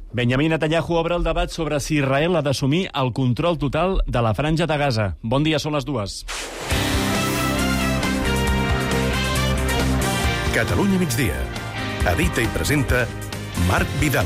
Benjamin Netanyahu obre el debat sobre si Israel ha d'assumir el control total de la franja de Gaza. Bon dia, són les 2. Catalunya migdia. Edita i presenta Marc Vidal.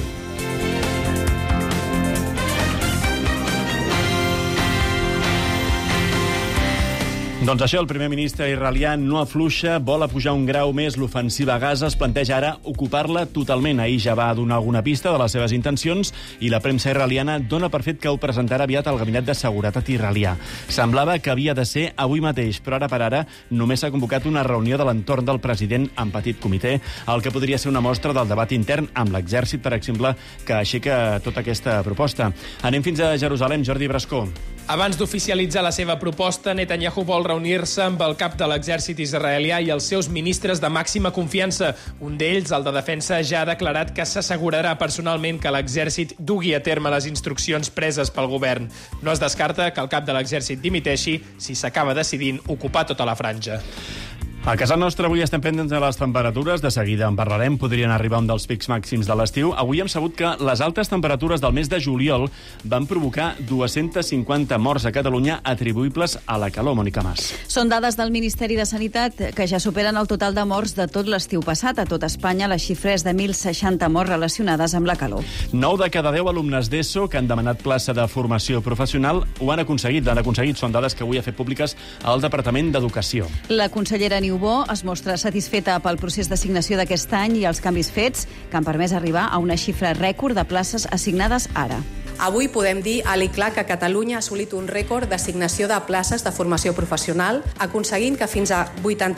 Doncs això, el primer ministre israelià no afluixa, vol apujar un grau més l'ofensiva a Gaza, es planteja ara ocupar-la totalment. Ahir ja va donar alguna pista de les seves intencions i la premsa israeliana dona per fet que ho presentarà aviat al Gabinet de Seguretat israelià. Semblava que havia de ser avui mateix, però ara per ara només s'ha convocat una reunió de l'entorn del president en petit comitè, el que podria ser una mostra del debat intern amb l'exèrcit, per exemple, que aixeca tota aquesta proposta. Anem fins a Jerusalem, Jordi Brascó. Abans d'oficialitzar la seva proposta, Netanyahu vol reunir-se amb el cap de l'exèrcit israelià i els seus ministres de màxima confiança. Un d'ells, el de Defensa, ja ha declarat que s'assegurarà personalment que l'exèrcit dugui a terme les instruccions preses pel govern. No es descarta que el cap de l'exèrcit dimiteixi si s'acaba decidint ocupar tota la franja. A casa nostra avui estem pendents de les temperatures, de seguida en parlarem, podrien arribar un dels pics màxims de l'estiu. Avui hem sabut que les altes temperatures del mes de juliol van provocar 250 morts a Catalunya atribuïbles a la calor, Mònica Mas. Són dades del Ministeri de Sanitat que ja superen el total de morts de tot l'estiu passat. A tot Espanya la xifra és de 1.060 morts relacionades amb la calor. 9 de cada 10 alumnes d'ESO que han demanat plaça de formació professional ho han aconseguit. Són dades que avui ha fet públiques al Departament d'Educació. La consellera Niubó es mostra satisfeta pel procés d'assignació d'aquest any i els canvis fets que han permès arribar a una xifra rècord de places assignades ara. Avui podem dir alt i clar que Catalunya ha assolit un rècord d'assignació de places de formació professional, aconseguint que fins a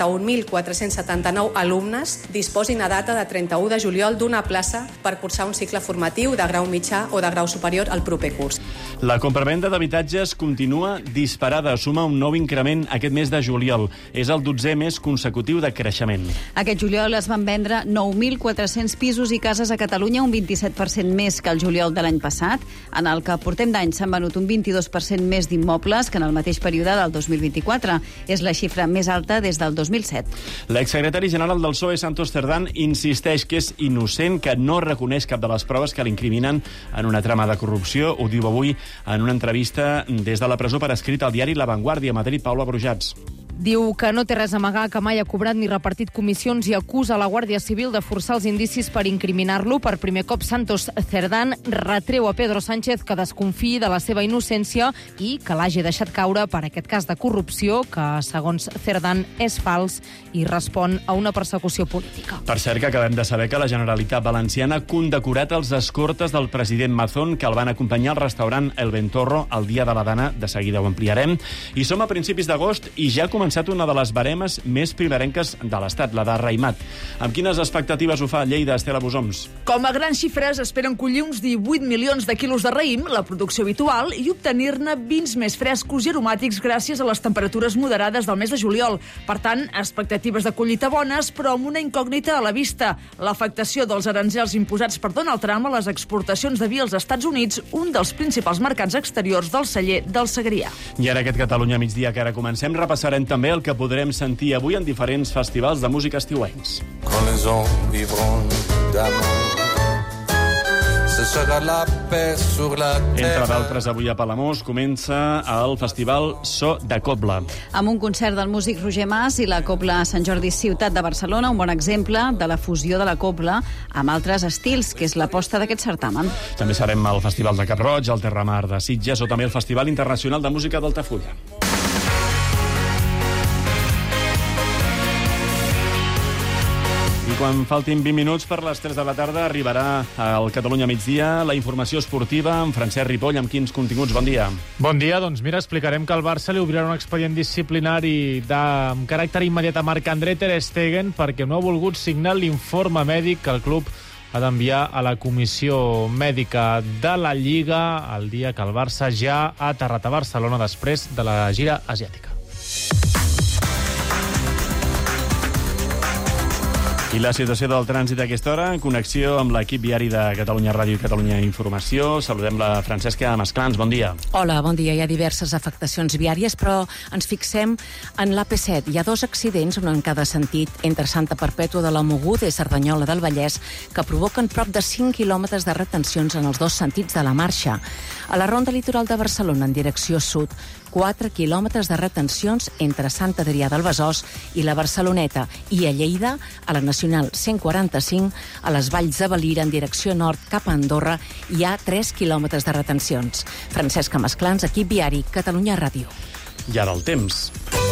81.479 alumnes disposin a data de 31 de juliol d'una plaça per cursar un cicle formatiu de grau mitjà o de grau superior al proper curs. La compravenda d'habitatges continua disparada, suma un nou increment aquest mes de juliol. És el 12è mes consecutiu de creixement. Aquest juliol es van vendre 9.400 pisos i cases a Catalunya, un 27% més que el juliol de l'any passat. En el que portem d'any s'han venut un 22% més d'immobles que en el mateix període del 2024. És la xifra més alta des del 2007. L'exsecretari general del PSOE, Santos Cerdán, insisteix que és innocent, que no reconeix cap de les proves que l'incriminen en una trama de corrupció. Ho diu avui en una entrevista des de la presó per escrit al diari La Vanguardia a Madrid, Paula Brujats. Diu que no té res a amagar, que mai ha cobrat ni repartit comissions i acusa la Guàrdia Civil de forçar els indicis per incriminar-lo. Per primer cop, Santos Cerdán retreu a Pedro Sánchez que desconfiï de la seva innocència i que l'hagi deixat caure per aquest cas de corrupció que, segons Cerdán, és fals i respon a una persecució política. Per cert, que acabem de saber que la Generalitat Valenciana ha condecorat els escortes del president Mazón que el van acompanyar al restaurant El Ventorro el dia de la Dana. De seguida ho ampliarem. I som a principis d'agost i ja ha començat una de les baremes més primerenques de l'Estat, la de Raïmat. Amb quines expectatives ho fa Lleida, Estela Bosoms? Com a grans xifres, esperen collir uns 18 milions de quilos de raïm, la producció habitual, i obtenir-ne vins més frescos i aromàtics gràcies a les temperatures moderades del mes de juliol. Per tant, expectatives de collita bones, però amb una incògnita a la vista: l'afectació dels aranzels imposats per Donald Trump a les exportacions de vi als Estats Units, un dels principals mercats exteriors del celler del Segrià. I ara aquest Catalunya migdia que ara comencem, repassarem també el que podrem sentir avui en diferents festivals de música estiuencs. Quand les hommes vivront d'amour, ce sera la paix sur la terre. Entre d'altres, avui a Palamós comença el festival So de Cobla. Amb un concert del músic Roger Mas i la Cobla Sant Jordi Ciutat de Barcelona, un bon exemple de la fusió de la cobla amb altres estils, que és l'aposta d'aquest certamen. També serem al Festival de Cap Roig, al Terramar de Sitges o també al Festival Internacional de Música d'Altafulla. I quan faltin 20 minuts per les 3 de la tarda arribarà al Catalunya migdia la informació esportiva amb Francesc Ripoll. Amb quins continguts? Bon dia. Bon dia. Doncs mira, explicarem que el Barça li obrirà un expedient disciplinari amb caràcter immediat a Marc-André ter Stegen perquè no ha volgut signar l'informe mèdic que el club ha d'enviar a la comissió mèdica de la Lliga el dia que el Barça ja ha aterrat a Barcelona després de la gira asiàtica. I la situació del trànsit a aquesta hora, en connexió amb l'equip viari de Catalunya Ràdio i Catalunya Informació. Saludem la Francesca Masclans, bon dia. Hola, bon dia. Hi ha diverses afectacions viàries, però ens fixem en l'AP7. Hi ha 2 accidents, un en cada sentit, entre Santa Perpètua de la Mogoda i Cerdanyola del Vallès, que provoquen prop de 5 quilòmetres de retencions en els 2 sentits de la marxa. A la ronda litoral de Barcelona, en direcció sud, 4 quilòmetres de retencions entre Sant Adrià del Besòs i la Barceloneta, i a Lleida, a la Nacional 145, a les Valls de Valira, en direcció nord cap a Andorra, hi ha 3 quilòmetres de retencions. Francesca Masclans, equip viari, Catalunya Ràdio. I ara el temps.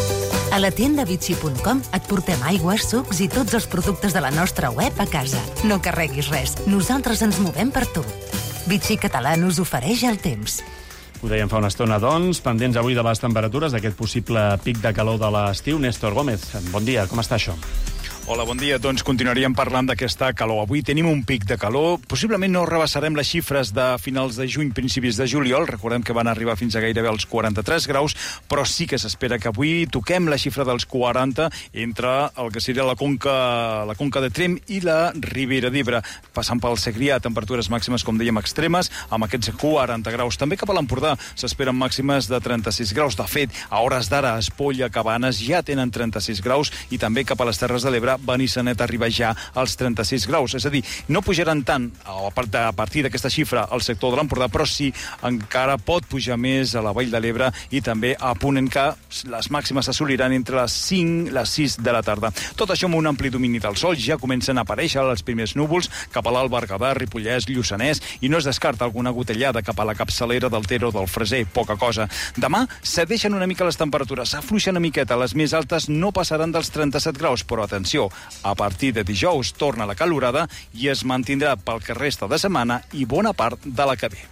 A la tienda Vichy.com et portem aigües, sucs i tots els productes de la nostra web a casa. No carreguis res, nosaltres ens movem per tu. Vichy Català us ofereix el temps. Ho dèiem fa una estona, doncs, pendents avui de les temperatures d'aquest possible pic de calor de l'estiu. Néstor Gómez, bon dia, com està això? Hola, bon dia. Doncs continuaríem parlant d'aquesta calor. Avui tenim un pic de calor. Possiblement no rebassarem les xifres de finals de juny, principis de juliol. Recordem que van arribar fins a gairebé als 43 graus, però sí que s'espera que avui toquem la xifra dels 40 entre el que seria la conca de Tremp i la Ribera d'Ebre, passant pel Segrià, temperatures màximes, com dèiem, extremes, amb aquests 40 graus. També cap a l'Empordà s'esperen màximes de 36 graus. De fet, a hores d'ara, Espolla, Cabanes ja tenen 36 graus i també cap a les Terres de l'Ebre Benissanet arriba ja als 36 graus. És a dir, no pujaran tant a partir d'aquesta xifra al sector de l'Empordà, però sí encara pot pujar més a la Vall de l'Ebre i també a Ponent, que les màximes s'assoliran entre les 5 i les 6 de la tarda. Tot això amb un ampli domini del sol. Ja comencen a aparèixer els primers núvols cap a l'Alt Berguedà, Ripollès, Lluçanès, i no es descarta alguna gotellada cap a la capçalera del Ter o del Freser, poca cosa. Demà cedeixen una mica les temperatures, s'afluixen una miqueta, les més altes no passaran dels 37 graus, però atenció, a partir de dijous torna la calorada i es mantindrà pel que resta de setmana i bona part de la que ve.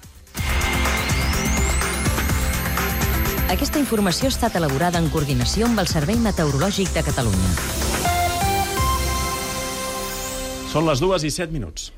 Aquesta informació ha estat elaborada en coordinació amb el Servei Meteorològic de Catalunya. Són les 2:07.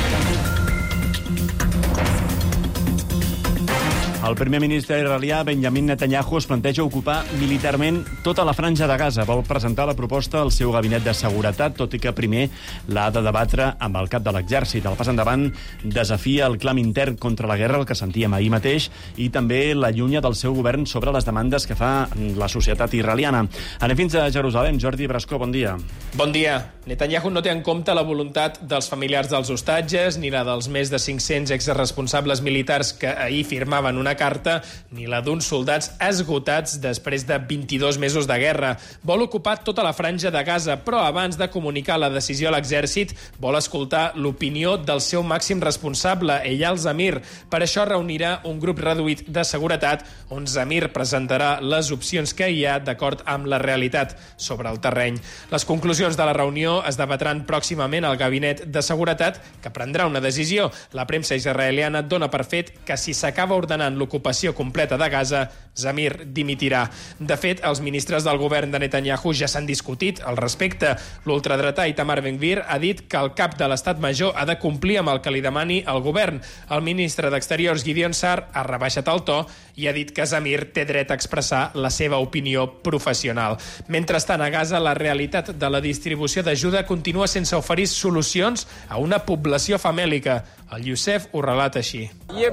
El primer ministre israelià Benjamin Netanyahu es planteja ocupar militarment tota la franja de Gaza. Vol presentar la proposta al seu gabinet de seguretat, tot i que primer l'ha de debatre amb el cap de l'exèrcit. El pas endavant desafia el clam intern contra la guerra, el que sentíem ahir mateix, i també l'allunya del seu govern sobre les demandes que fa la societat israeliana. Anem fins a Jerusalem. Jordi Brascó, bon dia. Bon dia. Netanyahu no té en compte la voluntat dels familiars dels hostatges, ni la dels més de 500 exresponsables militars que ahir firmaven una carta, ni la d'uns soldats esgotats després de 22 mesos de guerra. Vol ocupar tota la franja de Gaza, però abans de comunicar la decisió a l'exèrcit, vol escoltar l'opinió del seu màxim responsable, Eyal Zamir. Per això reunirà un grup reduït de seguretat, on Zamir presentarà les opcions que hi ha d'acord amb la realitat sobre el terreny. Les conclusions de la reunió es debatran pròximament al gabinet de seguretat, que prendrà una decisió. La premsa israeliana dona per fet que si s'acaba ordenant l'ocupació completa de Gaza, Zamir dimitirà. De fet, els ministres del govern de Netanyahu ja s'han discutit al respecte. L'ultradretà Itamar Ben-Gvir ha dit que el cap de l'Estat Major ha de complir amb el que li demani el govern. El ministre d'Exteriors, Gideon Sa'ar, ha rebaixat el to i ha dit que Zamir té dret a expressar la seva opinió professional. Mentrestant, a Gaza, la realitat de la distribució d'ajuda continua sense oferir solucions a una població famèlica. El Youssef ho relata així.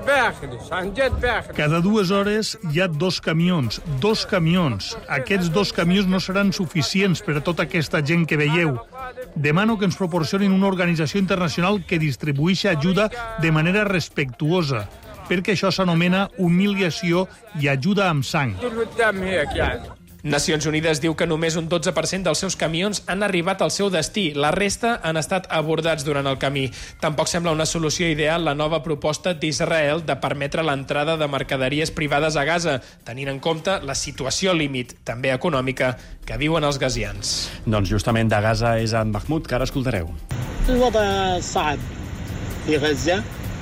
Cada 2 hores hi ha 2 camions. 2 camions. Aquests 2 camions no seran suficients per a tota aquesta gent que veieu. Demano que ens proporcionin una organització internacional que distribueixi ajuda de manera respectuosa, perquè això s'anomena humiliació i ajuda amb sang. Nacions Unides diu que només un 12% dels seus camions han arribat al seu destí. La resta han estat abordats durant el camí. Tampoc sembla una solució ideal la nova proposta d'Israel de permetre l'entrada de mercaderies privades a Gaza, tenint en compte la situació límit, també econòmica, que viuen els gazians. Doncs justament de Gaza és en Mahmoud, que ara escoltareu.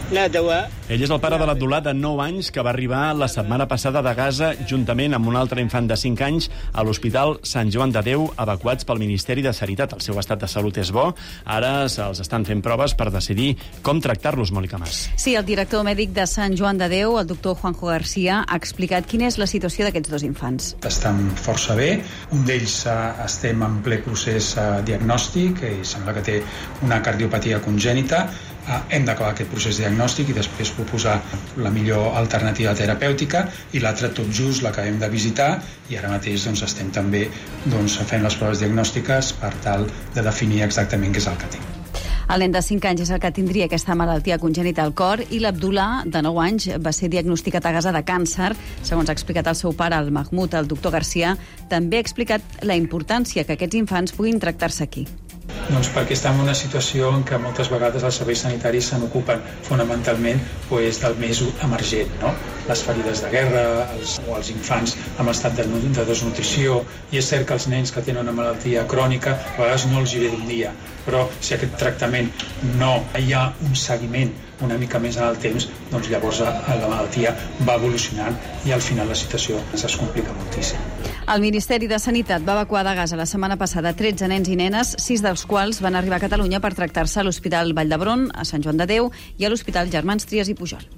Ell és el pare de l'Abdullah, de 9 anys, que va arribar la setmana passada de Gaza juntament amb un altre infant de 5 anys a l'Hospital Sant Joan de Déu, evacuats pel Ministeri de Sanitat. El seu estat de salut és bo. Ara se'ls estan fent proves per decidir com tractar-los, Mònica Mas. Sí, el director mèdic de Sant Joan de Déu, el doctor Juanjo García, ha explicat quina és la situació d'aquests dos infants. Estan força bé. Un d'ells estem en ple procés diagnòstic i sembla que té una cardiopatia congènita. Hem d'acabar aquest procés diagnòstic i després proposar la millor alternativa terapèutica, i l'altre tot just l'acabem de visitar i ara mateix estem també fent les proves diagnòstiques per tal de definir exactament què és el que té. El nen de 5 anys és el que tindria aquesta malaltia congènita al cor i l'Abdullah, de 9 anys, va ser diagnosticat a Gaza de càncer. Segons ha explicat el seu pare, el Mahmoud, el doctor Garcia, també ha explicat la importància que aquests infants puguin tractar-se aquí. Perquè estem en una situació en què moltes vegades els serveis sanitaris se n'ocupen fonamentalment del més emergent, no? Les ferides de guerra o els infants amb estat de desnutrició, i és cert que els nens que tenen una malaltia crònica a vegades no els hi ve d'un dia, però si aquest tractament no hi ha un seguiment una mica més en el temps, llavors la malaltia va evolucionant i al final la situació es complica moltíssim. El Ministeri de Sanitat va evacuar de Gaza la setmana passada 13 nens i nenes, 6 dels quals van arribar a Catalunya per tractar-se a l'Hospital Vall d'Hebron, a Sant Joan de Déu i a l'Hospital Germans Trias i Pujol.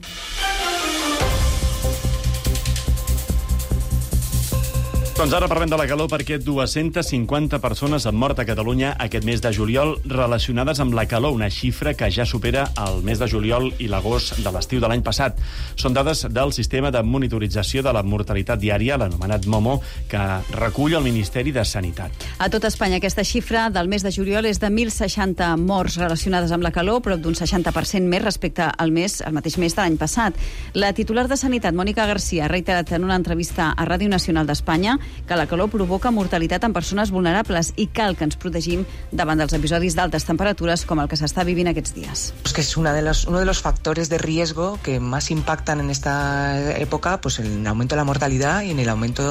Doncs ara parlem de la calor perquè 250 persones han mort a Catalunya aquest mes de juliol relacionades amb la calor, una xifra que ja supera el mes de juliol i l'agost de l'estiu de l'any passat. Són dades del sistema de monitorització de la mortalitat diària, l'anomenat MOMO, que recull el Ministeri de Sanitat. A tot Espanya aquesta xifra del mes de juliol és de 1.060 morts relacionades amb la calor, prop d'un 60% més respecte al mateix mes de l'any passat. La titular de Sanitat, Mònica Garcia, ha reiterat en una entrevista a Ràdio Nacional d'Espanya que la calor provoca mortalitat en persones vulnerables i cal que ens protegim davant dels episodis d'altes temperatures com el que s'està vivint aquests dies. Es que es uno de los factores de riesgo que más impactan en esta época, pues en el aumento de la mortalidad y en el aumento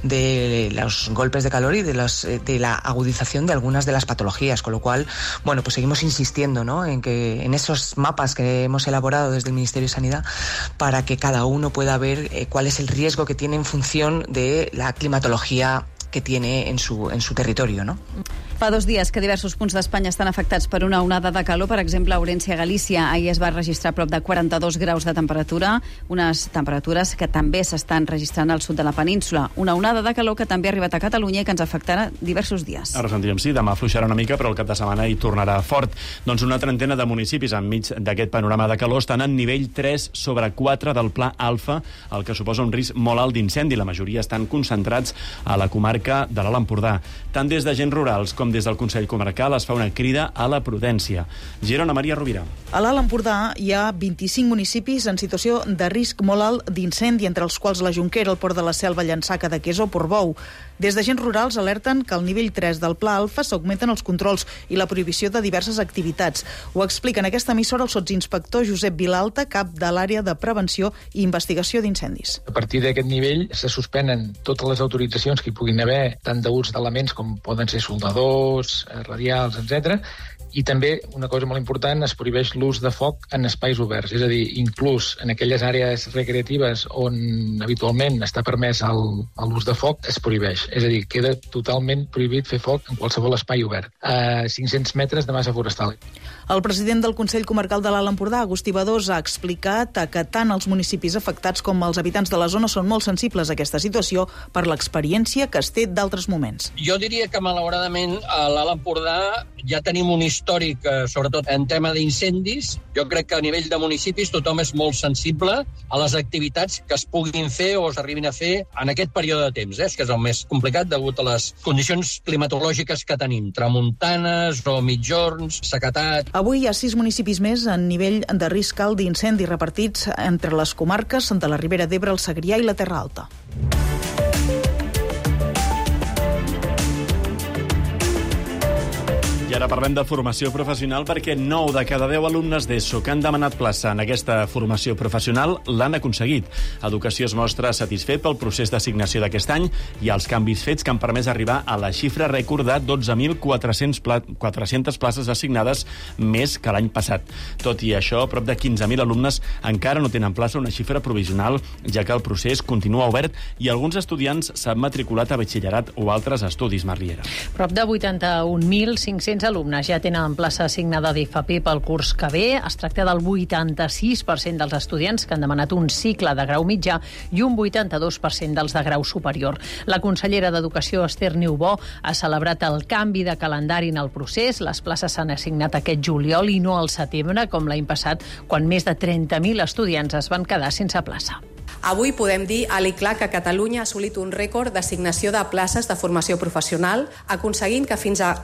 de los golpes de calor y de la agudización de algunas de las patologías, con lo cual, bueno, pues seguimos insistiendo, ¿no?, en esos mapas que hemos elaborado desde el Ministerio de Sanidad para que cada uno pueda ver cuál es el riesgo que tiene en función de la climatología que tiene en su territorio, ¿no? Fa 2 dies que diversos punts d'Espanya estan afectats per una onada de calor. Per exemple, a Ourense, a Galícia, ahir es va registrar prop de 42 graus de temperatura, unes temperatures que també s'estan registrant al sud de la península. Una onada de calor que també ha arribat a Catalunya i que ens afectarà diversos dies. Ara sentirem, sí, demà afluixarà una mica, però el cap de setmana hi tornarà fort. Doncs una trentena de municipis enmig d'aquest panorama de calor estan en nivell 3/4 del Pla Alfa, el que suposa un risc molt alt d'incendi. La majoria estan concentrats a la comarca de l'Alt Empordà. Tant des d'agents rurals com des del Consell Comarcal es fa una crida a la prudència. Girona, Maria Rovira. A l'Alt Empordà hi ha 25 municipis en situació de risc molt alt d'incendi, entre els quals la Jonquera, el Port de la Selva, Llançà, Cadaqués o Portbou. Des d'agents rurals alerten que al nivell 3 del Pla Alfa s'augmenten els controls i la prohibició de diverses activitats. Ho explica en aquesta emissora el sotsinspector Josep Vilalta, cap de l'àrea de prevenció i investigació d'incendis. A partir d'aquest nivell se suspenen totes les autoritzacions que hi puguin haver, tant d'ús d'elements com poden ser soldadors, radials, etc. I també, una cosa molt important, es prohibeix l'ús de foc en espais oberts, és a dir, inclús en aquelles àrees recreatives on habitualment està permès l'ús de foc, es prohibeix. És a dir, queda totalment prohibit fer foc en qualsevol espai obert, a 500 metres de massa forestal. El president del Consell Comarcal de l'Alt Empordà, Agustí Badós, ha explicat que tant els municipis afectats com els habitants de la zona són molt sensibles a aquesta situació per l'experiència que es té d'altres moments. Jo diria que, malauradament, a l'Alt Empordà ja tenim un històric, sobretot en tema d'incendis. Jo crec que a nivell de municipis tothom és molt sensible a les activitats que es puguin fer o s'arribin a fer en aquest període de temps, que és el més complicat degut a les condicions climatològiques que tenim, tramuntanes o mitjorns, sequedat. Avui hi ha 6 municipis més en nivell de risc alt d'incendi repartits entre les comarques de la Ribera d'Ebre, el Segrià i la Terra Alta. I ara parlem de formació professional perquè 9 de cada 10 alumnes d'ESO que han demanat plaça en aquesta formació professional l'han aconseguit. Educació es mostra satisfet pel procés d'assignació d'aquest any i els canvis fets que han permès arribar a la xifra rècord de 12.400 places assignades més que l'any passat. Tot i això, prop de 15.000 alumnes encara no tenen plaça, una xifra provisional, ja que el procés continua obert i alguns estudiants s'han matriculat a batxillerat o altres estudis, Marriera. Prop de 81.500 alumnes ja tenen plaça assignada d'IFAP pel curs que ve. Es tracta del 86% dels estudiants que han demanat un cicle de grau mitjà i un 82% dels de grau superior. La consellera d'Educació, Esther Niubó, ha celebrat el canvi de calendari en el procés. Les places s'han assignat aquest juliol i no al setembre, com l'any passat, quan més de 30.000 estudiants es van quedar sense plaça. Avui podem dir a l'ICLA que Catalunya ha assolit un rècord d'assignació de places de formació professional, aconseguint que fins a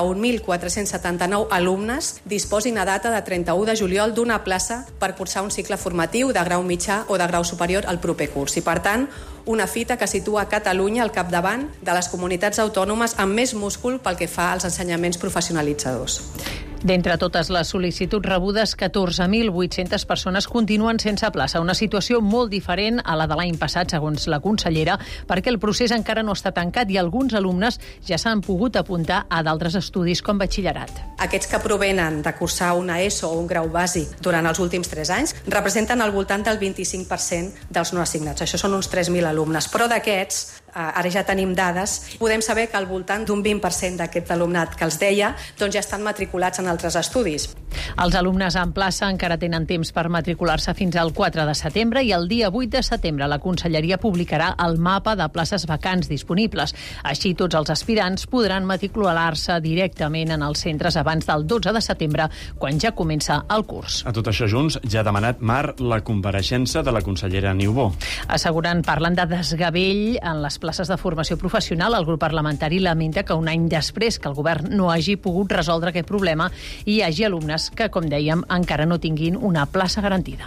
81.479 alumnes disposin a data de 31 de juliol d'una plaça per cursar un cicle formatiu de grau mitjà o de grau superior al proper curs. I, per tant, una fita que situa Catalunya al capdavant de les comunitats autònomes amb més múscul pel que fa als ensenyaments professionalitzadors. D'entre totes les sol·licituds rebudes, 14.800 persones continuen sense plaça, una situació molt diferent a la de l'any passat, segons la consellera, perquè el procés encara no està tancat i alguns alumnes ja s'han pogut apuntar a d'altres estudis com batxillerat. Aquests que provenen de cursar una ESO o un grau bàsic durant els últims 3 anys representen al voltant del 25% dels no assignats. Això són uns 3.000 alumnes, però d'aquests, ara ja tenim dades, podem saber que al voltant d'un 20% d'aquest alumnat que els deia doncs ja estan matriculats en altres estudis. Els alumnes en plaça encara tenen temps per matricular-se fins al 4 de setembre i el dia 8 de setembre la Conselleria publicarà el mapa de places vacants disponibles. Així tots els aspirants podran matricular-se directament en els centres abans del 12 de setembre, quan ja comença el curs. A tot això Junts ja ha demanat, Mar, la compareixença de la consellera Niubó. Parlen de desgavell en les places de formació professional. El grup parlamentari lamenta que un any després que el govern no hagi pogut resoldre aquest problema hi hagi alumnes que, com dèiem, encara no tinguin una plaça garantida.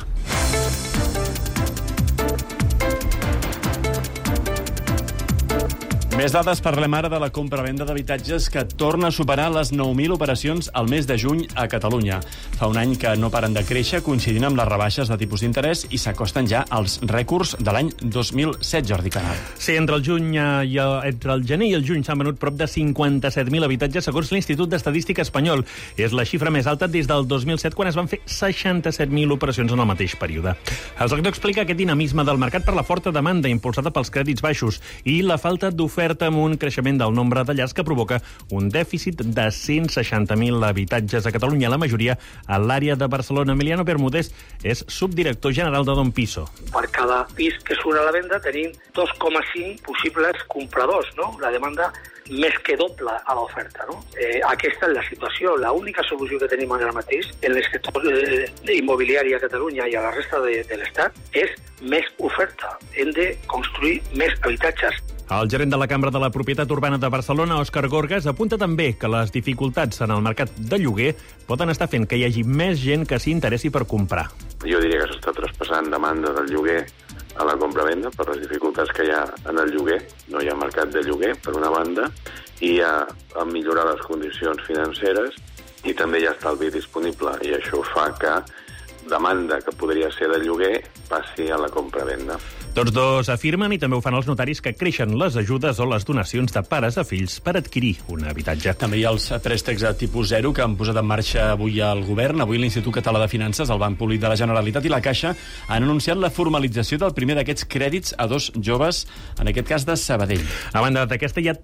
Més dades, parlem ara de la compra-venda d'habitatges que torna a superar les 9.000 operacions al mes de juny a Catalunya. Fa un any que no paren de créixer, coincidint amb les rebaixes de tipus d'interès i s'acosten ja als rècords de l'any 2007, Jordi Canal. Sí, entre el gener i el juny s'han venut prop de 57.000 habitatges, segons l'Institut d'Estadística Espanyol. És la xifra més alta des del 2007, quan es van fer 67.000 operacions en el mateix període. El sector explica aquest dinamisme del mercat per la forta demanda impulsada pels crèdits baixos i la falta d'oferta amb un creixement del nombre de llars que provoca un dèficit de 160.000 habitatges a Catalunya, la majoria a l'àrea de Barcelona. Emiliano Bermúdez és subdirector general de Don Piso. Per cada pis que surt a la venda tenim 2,5 possibles compradors, no? La demanda més que doble a l'oferta, no? Aquesta és la situació. L'única solució que tenim ara mateix en el sector immobiliari a Catalunya i a la resta de l'Estat és més oferta. Hem de construir més habitatges. El gerent de la Cambra de la Propietat Urbana de Barcelona, Òscar Gorgas, apunta també que les dificultats en el mercat de lloguer poden estar fent que hi hagi més gent que s'hi interessi per comprar. Jo diria que s'està traspassant demanda del lloguer a la compra-venda per les dificultats que hi ha en el lloguer. No hi ha mercat de lloguer, per una banda, i a millorar les condicions financeres i també hi ha estalvi disponible, i això fa que demanda que podria ser de lloguer passi a la compra-venda. Tots dos afirmen, i també ho fan els notaris, que creixen les ajudes o les donacions de pares a fills per adquirir un habitatge. També hi ha els préstecs a tipus zero que han posat en marxa avui al govern. Avui l'Institut Català de Finances, el Banc Públic de la Generalitat i la Caixa han anunciat la formalització del primer d'aquests crèdits a 2 joves, en aquest cas de Sabadell. A banda d'aquesta, hi ha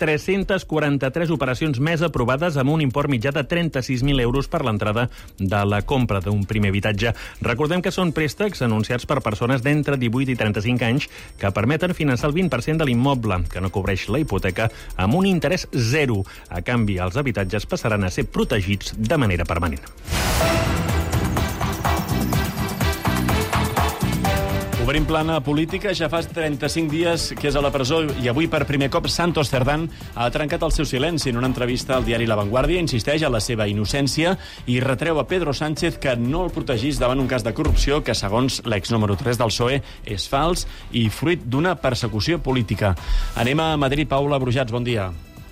343 operacions més aprovades amb un import mitjà de 36.000 euros per l'entrada de la compra d'un primer habitatge. Recordem que són préstecs anunciats per persones d'entre 18 i 35 anys que permeten finançar el 20% de l'immoble, que no cobreix la hipoteca, amb un interès zero. A canvi, els habitatges passaran a ser protegits de manera permanent. Obrim plana política, ja fa 35 dies que és a la presó i avui per primer cop Santos Cerdán ha trencat el seu silenci. En una entrevista al diari La Vanguardia insisteix en la seva innocència i retreu a Pedro Sánchez que no el protegís davant un cas de corrupció que, segons l'ex número 3 del PSOE, és fals i fruit d'una persecució política. Anem a Madrid. Paula Brujats, bon dia.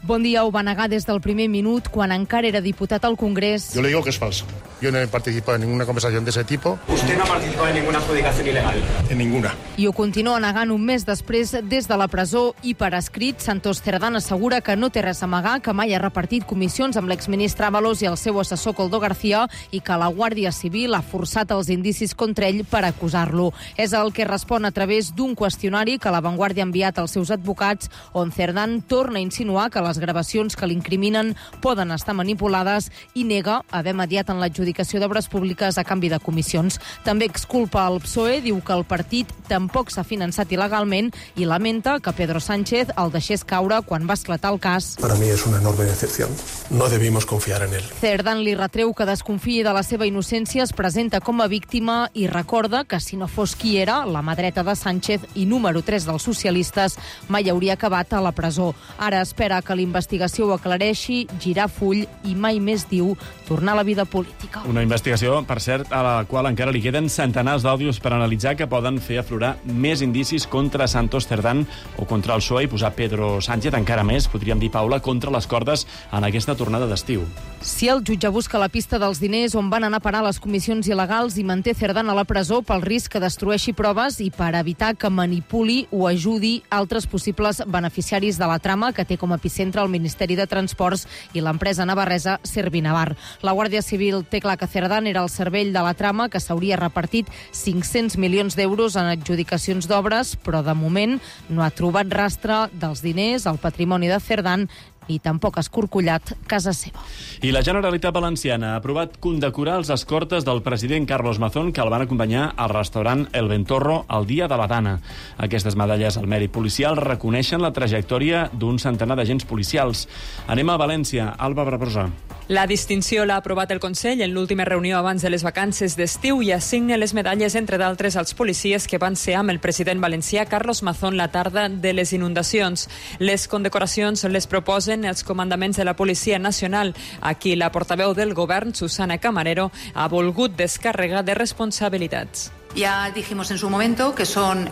Bon dia, ho va negar des del primer minut, quan encara era diputat al Congrés. Yo le digo que es falso. Yo no he participado en ninguna conversación de ese tipo. ¿Usted no ha participado en ninguna adjudicación ilegal? En ninguna. I ho continua negant un mes després des de la presó i per escrit. Santos Cerdán assegura que no té res a amagar, que mai ha repartit comissions amb l'exministre Ábalos i el seu assessor Koldo García i que la Guàrdia Civil ha forçat els indicis contra ell per acusar-lo. És el que respon a través d'un qüestionari que La Vanguardia ha enviat als seus advocats, on Cerdán torna a insinuar que les gravacions que l'incriminen poden estar manipulades i nega haver mediat en l'adjudicació d'obres públiques a canvi de comissions. També exculpa el PSOE, diu que el partit tampoc s'ha finançat il·legalment i lamenta que Pedro Sánchez el deixés caure quan va esclatar el cas. Para mí es una enorme decepción. No debimos confiar en él. Cerdán li retreu que desconfiï de la seva innocència, es presenta com a víctima i recorda que si no fos qui era, la mà dreta de Sánchez i número 3 dels socialistes, mai hauria acabat a la presó. Ara espera que l'investigació ho aclareixi, girar full i mai més, diu, tornar a la vida política. Una investigació, per cert, a la qual encara li queden centenars d'àudios per analitzar que poden fer aflorar més indicis contra Santos Cerdán o contra el PSOE i posar Pedro Sánchez, encara més, podríem dir, Paula, contra les cordes en aquesta tornada d'estiu. Si el jutge busca la pista dels diners on van anar a parar les comissions il·legals i manté Cerdán a la presó pel risc que destrueixi proves i per evitar que manipuli o ajudi altres possibles beneficiaris de la trama que té com a epicentre el Ministeri de Transports i l'empresa navarresa Servinavar. La Guàrdia Civil té clar que Cerdán era el cervell de la trama, que s'hauria repartit 500 milions d'euros en adjudicacions d'obres, però de moment no ha trobat rastre dels diners, el patrimoni de Cerdán, ni tampoc ha escorcollat casa seva. I la Generalitat Valenciana ha aprovat condecorar els escortes del president Carlos Mazón, que el van acompanyar al restaurant El Ventorro el dia de la Dana. Aquestes medalles al mèrit policial reconeixen la trajectòria d'un centenar d'agents policials. Anem a València. Alba Barbosa. La distinció l'ha aprovat el Consell en l'última reunió abans de les vacances d'estiu i assigna les medalles, entre d'altres, als policies que van ser amb el president valencià Carlos Mazón la tarda de les inundacions. Les condecoracions les proposen els comandaments de la Policia Nacional. Aquí la portaveu del govern, Susana Camarero, ha volgut descarregar de responsabilitats. Ya dijimos en su momento que son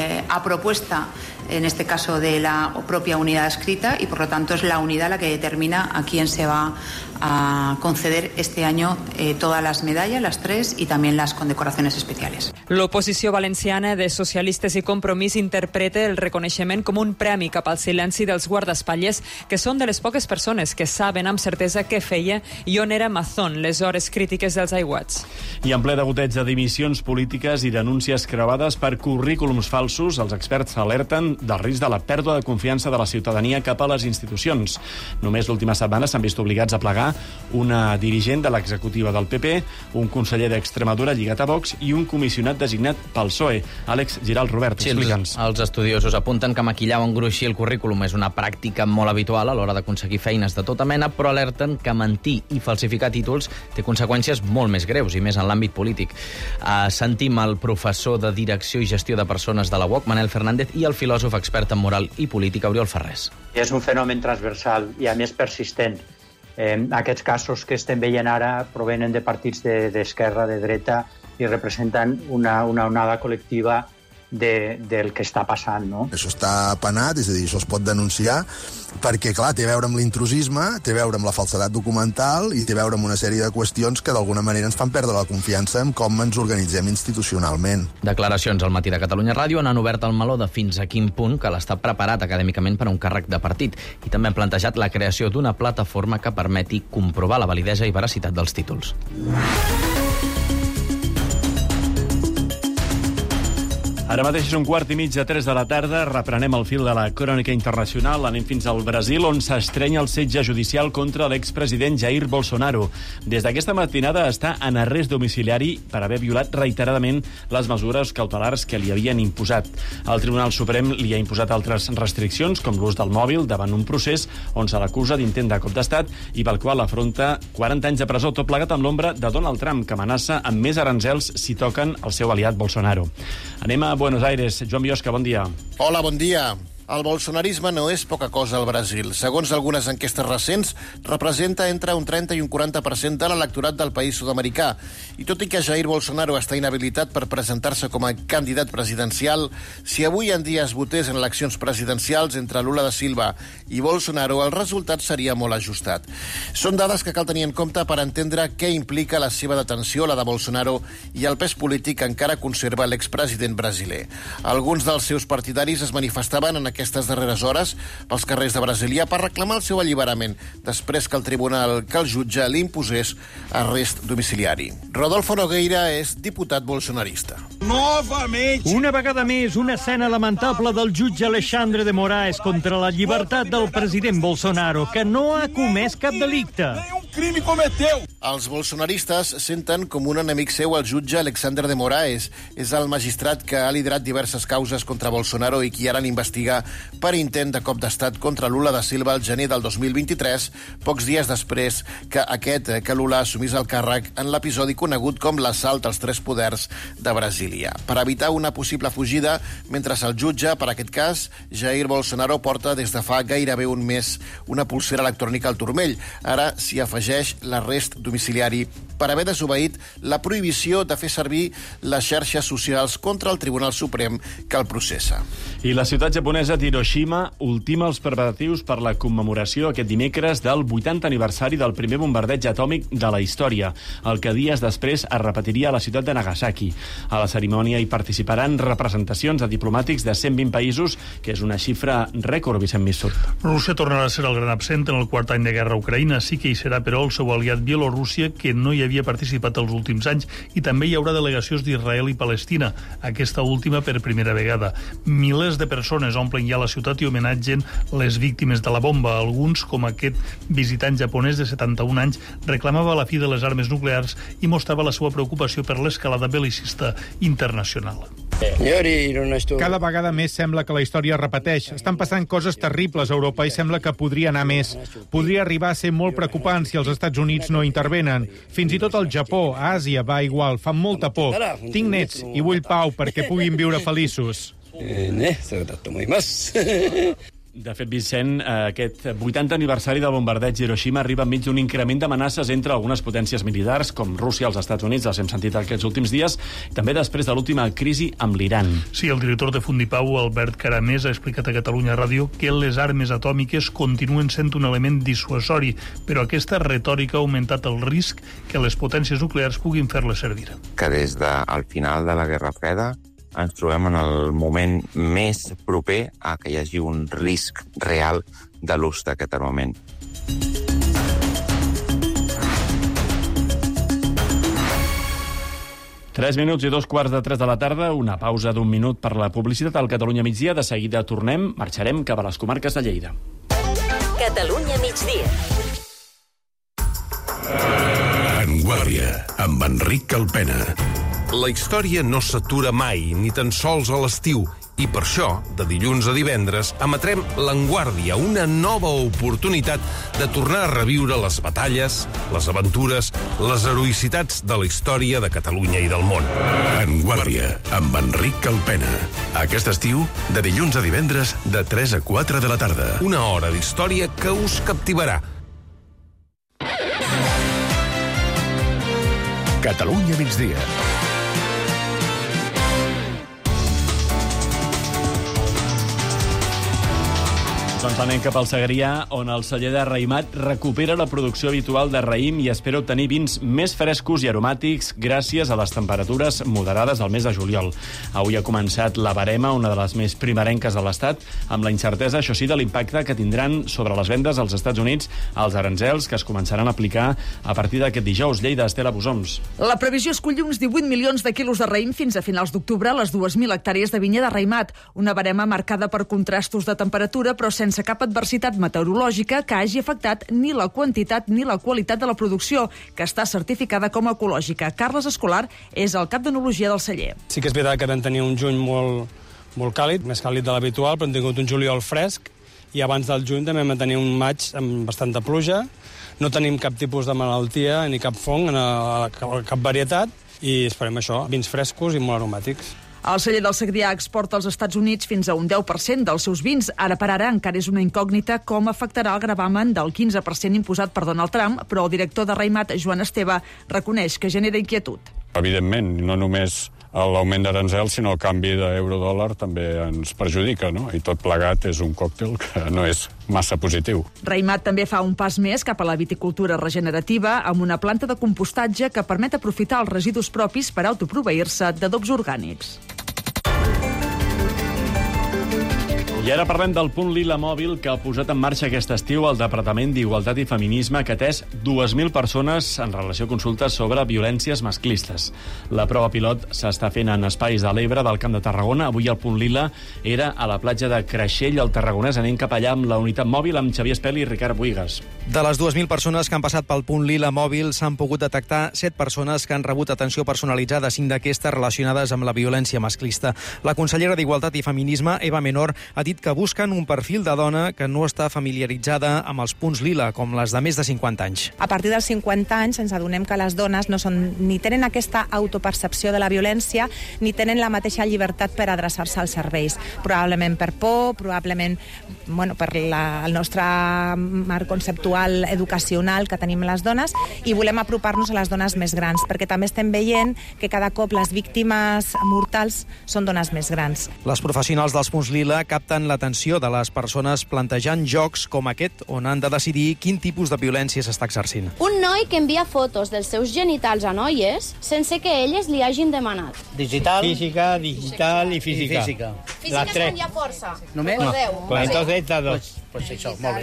a propuesta, en este caso de la propia unidad adscrita, y por lo tanto es la unidad la que determina a quién se va a conceder este año todas las medallas, las 3, y también las condecoraciones especiales. L'oposició valenciana de Socialistes i Compromís interpreta el reconeixement com un premi cap al silenci dels guardaespatlles, que són de les poques persones que saben amb certesa què feia i on era Mazón les hores crítiques dels aiguats. I en ple degoteig de dimissions polítiques i denúncies creuades per currículums falsos, els experts alerten del risc de la pèrdua de confiança de la ciutadania cap a les institucions. Només l'última setmana s'han vist obligats a plegar una dirigent de l'executiva del PP, un conseller d'Extremadura lligat a Vox i un comissionat designat pel PSOE. Àlex Giral, Robert, explica'ns. Els estudiosos apunten que maquillar o engruixir el currículum és una pràctica molt habitual a l'hora d'aconseguir feines de tota mena, però alerten que mentir i falsificar títols té conseqüències molt més greus, i més en l'àmbit polític. Sentim el professor de Direcció i Gestió de Persones de la UOC, Manel Fernández, i el filòsof expert en moral i política, Oriol Ferrés. És un fenomen transversal i, a més, persistent. Aquests casos que estem veient ara provenen de partits d'esquerra, de dreta, i representen una onada col·lectiva del que està passant, no? Això està penat, és a dir, això es pot denunciar, perquè, clar, té a veure amb l'intrusisme, té a veure amb la falsedat documental i té a veure amb una sèrie de qüestions que d'alguna manera ens fan perdre la confiança en com ens organitzem institucionalment. Declaracions al Matí de Catalunya Ràdio on han obert el meló de fins a quin punt cal estar preparat acadèmicament per a un càrrec de partit, i també han plantejat la creació d'una plataforma que permeti comprovar la validesa i veracitat dels títols. Ara mateix és 2:15 de la tarda. Reprenem el fil de la crònica internacional. Anem fins al Brasil, on s'estrenya el setge judicial contra l'expresident Jair Bolsonaro. Des d'aquesta matinada està en arrest domiciliari per haver violat reiteradament les mesures cautelars que li havien imposat. El Tribunal Suprem li ha imposat altres restriccions, com l'ús del mòbil, davant un procés on se l'acusa d'intent de cop d'estat i pel qual afronta 40 anys de presó, tot plegat amb l'ombra de Donald Trump, que amenaça amb més aranzels si toquen el seu aliat Bolsonaro. Anem a Buenos Aires. Joan Biosca, bon dia. Hola, bon dia. El bolsonarisme no és poca cosa al Brasil. Segons algunes enquestes recents, representa entre un 30 i un 40% de l'electorat del país sud-americà. I tot i que Jair Bolsonaro està inhabilitat per presentar-se com a candidat presidencial, si avui en dia es votés en eleccions presidencials entre Lula da Silva i Bolsonaro, el resultat seria molt ajustat. Són dades que cal tenir en compte per entendre què implica la seva detenció, la de Bolsonaro, i el pes polític que encara conserva l'expresident brasiler. Alguns dels seus partidaris es manifestaven en aquestes darreres hores pels carrers de Brasília per reclamar el seu alliberament, després que el tribunal que el jutge li imposés arrest domiciliari. Rodolfo Nogueira és diputat bolsonarista. Una vegada més, una escena lamentable del jutge Alexandre de Moraes contra la llibertat del president Bolsonaro, que no ha comès cap delicte. Els bolsonaristes senten com un enemic seu el jutge Alexandre de Moraes. És el magistrat que ha liderat diverses causes contra Bolsonaro i qui ara investiga per intent de cop d'estat contra Lula da Silva al gener del 2023, pocs dies després que Lula assumís el càrrec en l'episodi conegut com l'assalt als tres poders de Brasília. Per evitar una possible fugida, mentre el jutge, per aquest cas, Jair Bolsonaro, porta des de fa gairebé un mes una pulsera electrònica al turmell. Ara s'hi afegeix l'arrest domiciliari per haver desobeït la prohibició de fer servir les xarxes socials contra el Tribunal Suprem que el processa. I la ciutat japonesa d'Hiroshima ultima els preparatius per la commemoració aquest dimecres del 80 aniversari del primer bombardeig atòmic de la història, el que dies després es repetiria a la ciutat de Nagasaki. A la cerimònia hi participaran representacions de diplomàtics de 120 països, que és una xifra rècord, Vicent Missut. Rússia tornarà a ser el gran absent en el quart any de guerra a Ucraïna. Sí que hi serà, però, el seu aliat Bielorússia, que no hi havia participat els últims anys, i també hi haurà delegacions d'Israel i Palestina, aquesta última per primera vegada. Milers de persones omplen ja la ciutat i homenatgen les víctimes de la bomba. Alguns, com aquest visitant japonès de 71 anys, reclamava la fi de les armes nuclears i mostrava la seva preocupació per l'escalada belicista internacional. Cada vegada més sembla que la història es repeteix. Estan passant coses terribles a Europa i sembla que podria anar més. Podria arribar a ser molt preocupant si els Estats Units no intervenen. Fins i tot el Japó, a Àsia, va igual. Fan molta por. Tinc nets i vull pau perquè puguin viure feliços. De fet, Vicent, aquest 80 aniversari del bombardeig d'Hiroshima arriba enmig d'un increment d'amenaces entre algunes potències militars, com Rússia, els Estats Units, els hem sentit aquests últims dies, també després de l'última crisi amb l'Iran. Sí, el director de Fundipau, Albert Caramés, ha explicat a Catalunya Ràdio que les armes atòmiques continuen sent un element dissuasori, però aquesta retòrica ha augmentat el risc que les potències nuclears puguin fer-les servir. Que des del final de la Guerra Freda ens trobem en el moment més proper a que hi hagi un risc real de l'ús d'aquest armament. Tres minuts i 2:15 de la tarda, una pausa d'1 minut per la publicitat al Catalunya Migdia. De seguida tornem, marxarem cap a les comarques de Lleida. Catalunya Migdia. En Guàrdia, amb Enric Calpena. La història no s'atura mai, ni tan sols a l'estiu, i per això, de dilluns a divendres, emetrem L'Enguàrdia, una nova oportunitat de tornar a reviure les batalles, les aventures, les heroïcitats de la història de Catalunya i del món. En Guàrdia, amb Enric Calpena. Aquest estiu, de dilluns a divendres, de 3 a 4 de la tarda. Una hora d'història que us captivarà. Catalunya Migdia. Doncs anem cap al Segrià, on el celler de Raïmat recupera la producció habitual de raïm i espera obtenir vins més frescos i aromàtics gràcies a les temperatures moderades del mes de juliol. Avui ha començat la barema, una de les més primerenques de l'Estat, amb la incertesa, això sí, de l'impacte que tindran sobre les vendes als Estats Units els aranzels que es començaran a aplicar a partir d'aquest dijous. Lleida, Estela Bosoms. La previsió és collir uns 18 milions de quilos de raïm fins a finals d'octubre a les 2.000 hectàrees de vinya de Raïmat. Una barema marcada per contrastos de temperatura, però sense cap adversitat meteorològica que hagi afectat ni la quantitat ni la qualitat de la producció, que està certificada com a ecològica. Carles Escolar és el cap d'enologia del celler. Sí que és veritat que vam tenir un juny molt càlid, més càlid de l'habitual, però hem tingut un juliol fresc i abans del juny també vam tenir un maig amb bastanta pluja. No tenim cap tipus de malaltia ni cap fong, cap varietat, i esperem això, vins frescos i molt aromàtics. El celler del Segrià exporta als Estats Units fins a un 10% dels seus vins. Ara per ara encara és una incògnita com afectarà el gravamen del 15% imposat per Donald Trump, però el director de Raimat, Joan Esteve, reconeix que genera inquietud. Evidentment, no només l'augment d'aranzels, sinó el canvi d'euro-dòlar també ens perjudica, no? I tot plegat és un còctel que no és massa positiu. Raimat també fa un pas més cap a la viticultura regenerativa amb una planta de compostatge que permet aprofitar els residus propis per autoproveir-se d'adobs orgànics. I ara parlem del punt Lila mòbil que ha posat en marxa aquest estiu el Departament d'Igualtat i Feminisme, que ha atès 2.000 persones en relació a consultes sobre violències masclistes. La prova pilot s'està fent en espais de l'Ebre, del Camp de Tarragona. Avui el punt Lila era a la platja de Creixell, al Tarragonès. Anem cap allà amb la unitat mòbil, amb Xavier Espeli i Ricard Buigas. De les 2.000 persones que han passat pel punt Lila mòbil s'han pogut detectar 7 persones que han rebut atenció personalitzada, 5 d'aquestes relacionades amb la violència masclista. La consellera d'Igualtat i Feminisme, Eva Menor, ha dit que busquen un perfil de dona que no està familiaritzada amb els punts lila, com les de més de 50 anys. A partir dels 50 anys ens adonem que les dones ni tenen aquesta autopercepció de la violència, ni tenen la mateixa llibertat per adreçar-se als serveis. Probablement per por, probablement per el nostre marc conceptual educacional que tenim les dones, i volem apropar-nos a les dones més grans, perquè també estem veient que cada cop les víctimes mortals són dones més grans. Les professionals dels punts lila capten l'atenció de les persones plantejant jocs com aquest, on han de decidir quin tipus de violència s'està exercint. Un noi que envia fotos dels seus genitals a noies sense que elles li hagin demanat. Digital, física, digital i física. Física és quan hi ha força. Només? No. Pues entonces de dos. Pues això, molt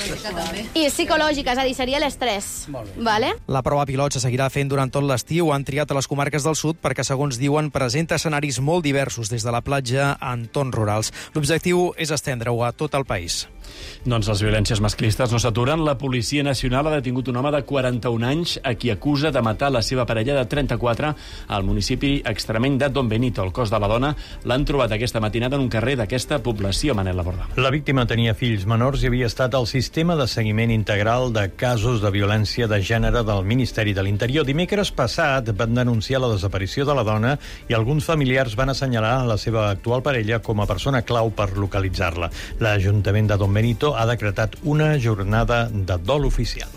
bé. I psicològica, és a dir, seria l'estrès. Vale? La prova pilot se seguirà fent durant tot l'estiu. Han triat a les comarques del sud perquè, segons diuen, presenta escenaris molt diversos, des de la platja a entorns rurals. L'objectiu és estendre-ho a tot el país. Doncs les violències masclistes no s'aturen. La Policia Nacional ha detingut un home de 41 anys a qui acusa de matar la seva parella de 34 al municipi extremeny de Don Benito. El cos de la dona l'han trobat aquesta matinada en un carrer d'aquesta població. Manel Laborda. La víctima tenia fills menors i havia estat al sistema de seguiment integral de casos de violència de gènere del Ministeri de l'Interior. Dimecres passat van denunciar la desaparició de la dona i alguns familiars van assenyalar la seva actual parella com a persona clau per localitzar-la. L'Ajuntament de Don Benito ha decretat una jornada de dol oficial.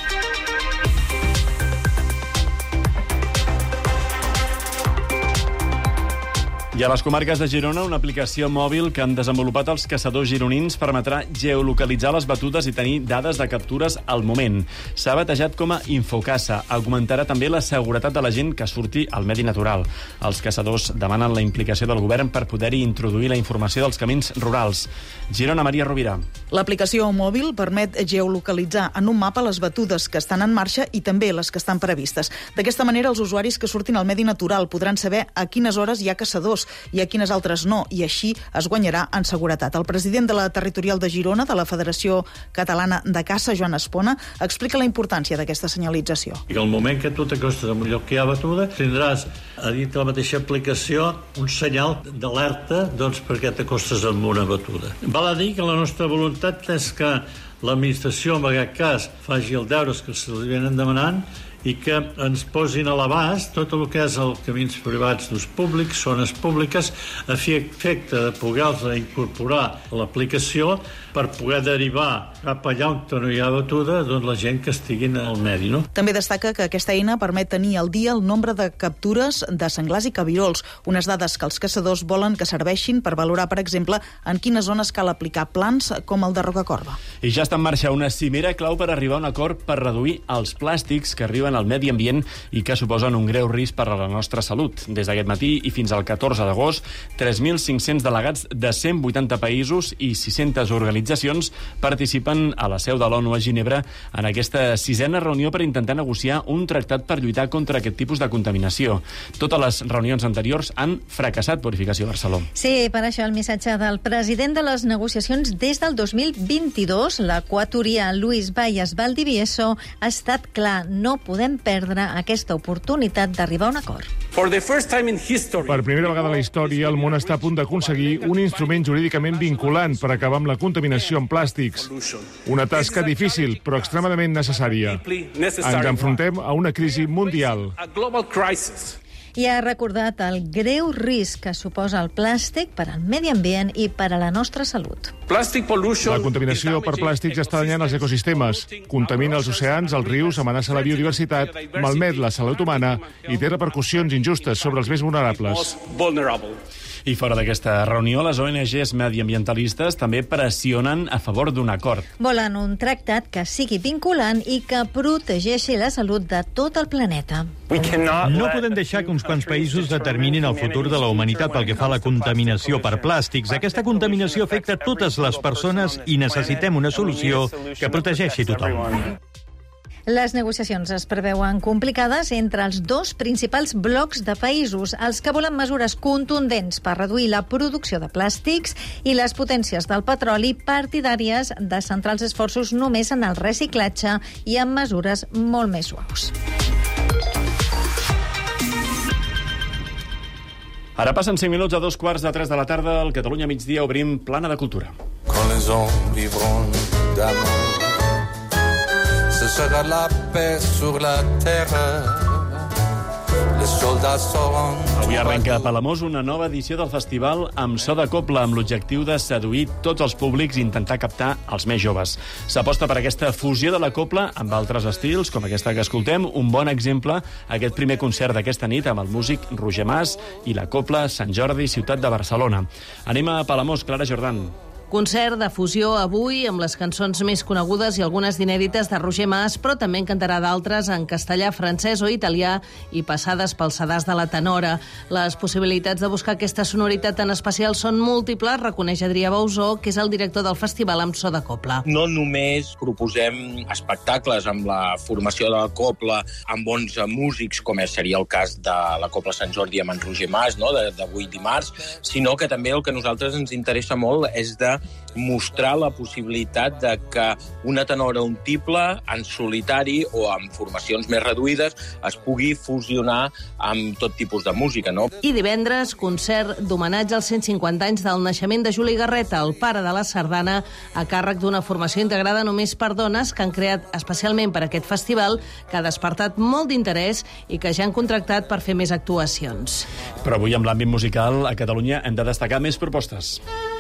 I a les comarques de Girona, una aplicació mòbil que han desenvolupat els caçadors gironins permetrà geolocalitzar les batudes i tenir dades de captures al moment. S'ha batejat com a Infocaça. Augmentarà també la seguretat de la gent que surti al medi natural. Els caçadors demanen la implicació del govern per poder-hi introduir la informació dels camins rurals. Girona, Maria Rovira. L'aplicació mòbil permet geolocalitzar en un mapa les batudes que estan en marxa i també les que estan previstes. D'aquesta manera, els usuaris que surtin al medi natural podran saber a quines hores hi ha caçadors i a quines altres no, i així es guanyarà en seguretat. El president de la Territorial de Girona, de la Federació Catalana de Caça, Joan Espona, explica la importància d'aquesta senyalització. I al moment que tu t'acostes a un lloc que hi ha batuda, tindràs a dit la mateixa aplicació un senyal d'alerta perquè t'acostes a una batuda. Val a dir que la nostra voluntat és que l'administració, en aquest cas, faci els deures que se li venen demanant i que ens posin a l'abast tot el que és els camins privats d'ús públic, zones públiques, a fi efecte de poder-los incorporar a l'aplicació per poder derivar cap allà on no hi ha batuda la gent que estiguin al medi. No? També destaca que aquesta eina permet tenir al dia el nombre de captures de senglars i cabirols, unes dades que els caçadors volen que serveixin per valorar, per exemple, en quines zones cal aplicar plans com el de Rocacorba. I ja està en marxa una cimera clau per arribar a un acord per reduir els plàstics que arriben al medi ambient i que suposen un greu risc per a la nostra salut. Des d'aquest matí i fins al 14 d'agost, 3.500 delegats de 180 països i 600 organitzacions participen a la seu de l'ONU a Ginebra en aquesta 6a reunió per intentar negociar un tractat per lluitar contra aquest tipus de contaminació. Totes les reunions anteriors han fracassat, Purificació Barceló. Sí, per això el missatge del president de les negociacions des del 2022, l'equatorià Luis Bayas Valdivieso, ha estat clar: no podem perdre aquesta oportunitat d'arribar a un acord. Per primera vegada a la història, el món està a punt d'aconseguir un instrument jurídicament vinculant per acabar amb la contaminació amb plàstics. Una tasca difícil, però extremadament necessària. Ens enfrontem a una crisi mundial. I ha recordat el greu risc que suposa el plàstic per al medi ambient i per a la nostra salut. La contaminació per plàstics està danyant els ecosistemes, contamina els oceans, els rius, amenaça la biodiversitat, malmet la salut humana i té repercussions injustes sobre els més vulnerables. I fora d'aquesta reunió, les ONGs mediambientalistes també pressionen a favor d'un acord. Volen un tractat que sigui vinculant i que protegeixi la salut de tot el planeta. No podem deixar que uns quants països determinin el futur de la humanitat pel que fa a la contaminació per plàstics. Aquesta contaminació afecta totes les persones i necessitem una solució que protegeixi tothom. Les negociacions es preveuen complicades entre els dos principals blocs de països, els que volen mesures contundents per reduir la producció de plàstics i les potències del petroli partidàries de centrar els esforços només en el reciclatge i en mesures molt més suaus. Ara passen 5 minuts a 2:45 de la tarda. Al Catalunya Migdia obrim Plana de Cultura. Quand les hommes vivront d'amour, ce sera la paix sur la terre. Les soldats seront... Avui arrenca a Palamós una nova edició del festival amb so de cobla, amb l'objectiu de seduir tots els públics i intentar captar els més joves. S'aposta per aquesta fusió de la cobla amb altres estils, com aquesta que escoltem. Un bon exemple, aquest primer concert d'aquesta nit amb el músic Roger Mas i la cobla Sant Jordi, ciutat de Barcelona. Anem a Palamós, Clara Jordan. Concert de fusió avui amb les cançons més conegudes i algunes d'inèdites de Roger Mas, però també en cantarà d'altres en castellà, francès o italià i passades pel sedàs de la tenora. Les possibilitats de buscar aquesta sonoritat tan especial són múltiples, reconeix Adrià Bausó, que és el director del festival amb so de cobla. No només proposem espectacles amb la formació de la cobla amb bons músics, com seria el cas de la Cobla Sant Jordi amb en Roger Mas, no? d'avui dimarts, sinó que també el que a nosaltres ens interessa molt és de mostrar la possibilitat de que una tenora un tible en solitari o amb formacions més reduïdes es pugui fusionar amb tot tipus de música, no? I divendres, concert d'homenatge als 150 anys del naixement de Juli Garreta, el pare de la sardana, a càrrec d'una formació integrada només per dones que han creat especialment per aquest festival, que ha despertat molt d'interès i que ja han contractat per fer més actuacions. Però avui, amb l'àmbit musical, a Catalunya hem de destacar més propostes.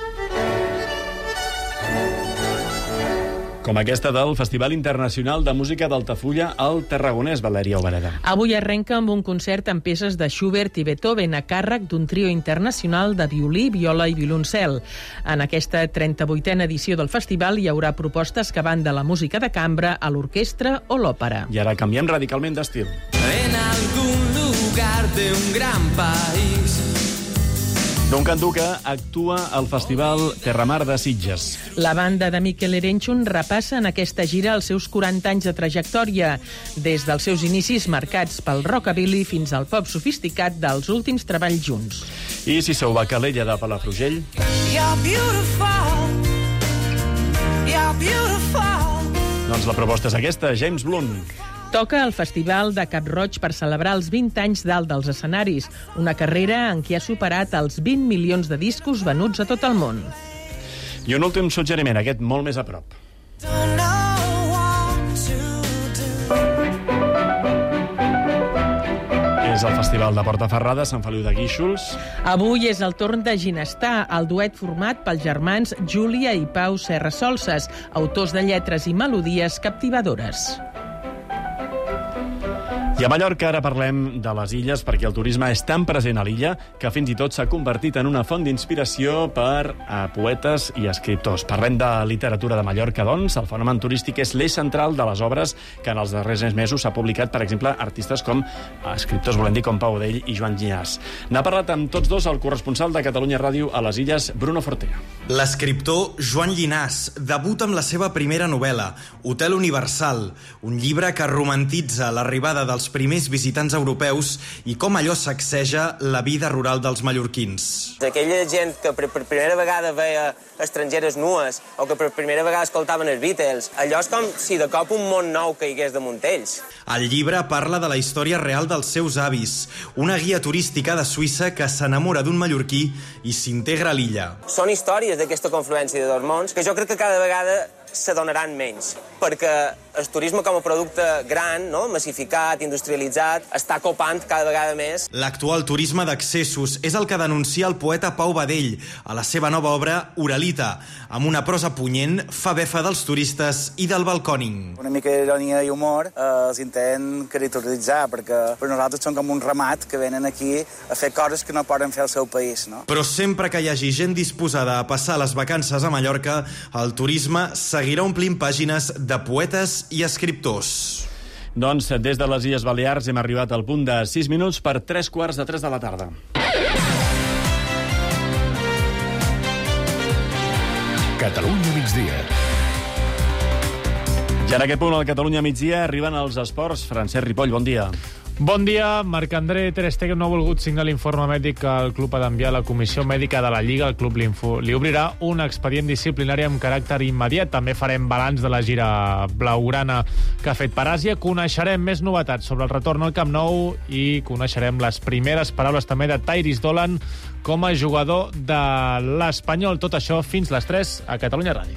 Com aquesta del Festival Internacional de Música d'Altafulla al Tarragonès, Valèria Obereda. Avui arrenca amb un concert amb peces de Schubert i Beethoven a càrrec d'un trio internacional de violí, viola i violoncel. En aquesta 38a edició del festival hi haurà propostes que van de la música de cambra a l'orquestra o l'òpera. I ara canviem radicalment d'estil. En algun lugar de un gran país. Duncan Duca actua al Festival Terramar de Sitges. La banda de Miquel Erenchun repassa en aquesta gira els seus 40 anys de trajectòria, des dels seus inicis marcats pel rockabilly fins al pop sofisticat dels últims treballs junts. I si sou a Calella de Palafrugell... You're beautiful, you're beautiful. Doncs la proposta és aquesta, James Blunt. Toca al Festival de Cap-roig per celebrar els 20 anys dalt dels escenaris, una carrera en què ha superat els 20 milions de discos venuts a tot el món. I un últim suggeriment, aquest molt més a prop. És el Festival de Portaferrada, Sant Feliu de Guíxols. Avui és el torn de Ginestar, el duet format pels germans Júlia i Pau Serra Solses, autors de lletres i melodies captivadores. I a Mallorca ara parlem de les illes, perquè el turisme és tan present a l'illa que fins i tot s'ha convertit en una font d'inspiració per a poetes i escriptors. Parlem de literatura de Mallorca, doncs. El fenomen turístic és l'eix central de les obres que en els darrers mesos s'ha publicat, per exemple, artistes com escriptors, volem dir, com Pau Odell i Joan Llinàs. N'ha parlat amb tots dos el corresponsal de Catalunya Ràdio a les illes, Bruno Fortea. L'escriptor Joan Llinàs debuta amb la seva primera novel·la, Hotel Universal, un llibre que romantitza l'arribada dels primers visitants europeus i com allò sacseja la vida rural dels mallorquins. Aquella gent que per primera vegada veia estrangeres nues o que per primera vegada escoltaven els Beatles, allò és com si de cop un món nou caigués damunt ells. El llibre parla de la història real dels seus avis, una guia turística de Suïssa que s'enamora d'un mallorquí i s'integra a l'illa. Són històries d'aquesta confluència de dos mons que jo crec que cada vegada s'adonaran menys, perquè el turisme com a producte gran, no? Massificat, industrialitzat, està copant cada vegada més. L'actual turisme d'accessos és el que denuncia el poeta Pau Badell a la seva nova obra Uralita. Amb una prosa punyent, fa befa dels turistes i del balcòning. Una mica d'ironia i humor els intent caracteritzar, perquè per nosaltres són com un ramat que venen aquí a fer coses que no poden fer al seu país, no? Però sempre que hi hagi gent disposada a passar les vacances a Mallorca, el turisme seguirà omplint pàgines de poetes i escriptors. Doncs des de les Illes Balears hem arribat al punt de 6 minuts per 3:45 de la tarda. Catalunya migdia. I en aquest punt, al Catalunya migdia, arriben els esports. Francesc Ripoll, bon dia. Bon dia. Marc-André Ter Stegen no ha volgut signar l'informe mèdic que el club ha d'enviar a la Comissió Mèdica de la Lliga. El club li obrirà un expedient disciplinari amb caràcter immediat. També farem balanç de la gira blaugrana que ha fet per Àsia. Coneixerem més novetats sobre el retorn al Camp Nou i coneixerem les primeres paraules també de Tyrese Dolan com a jugador de l'Espanyol. Tot això fins les 3 a Catalunya Ràdio.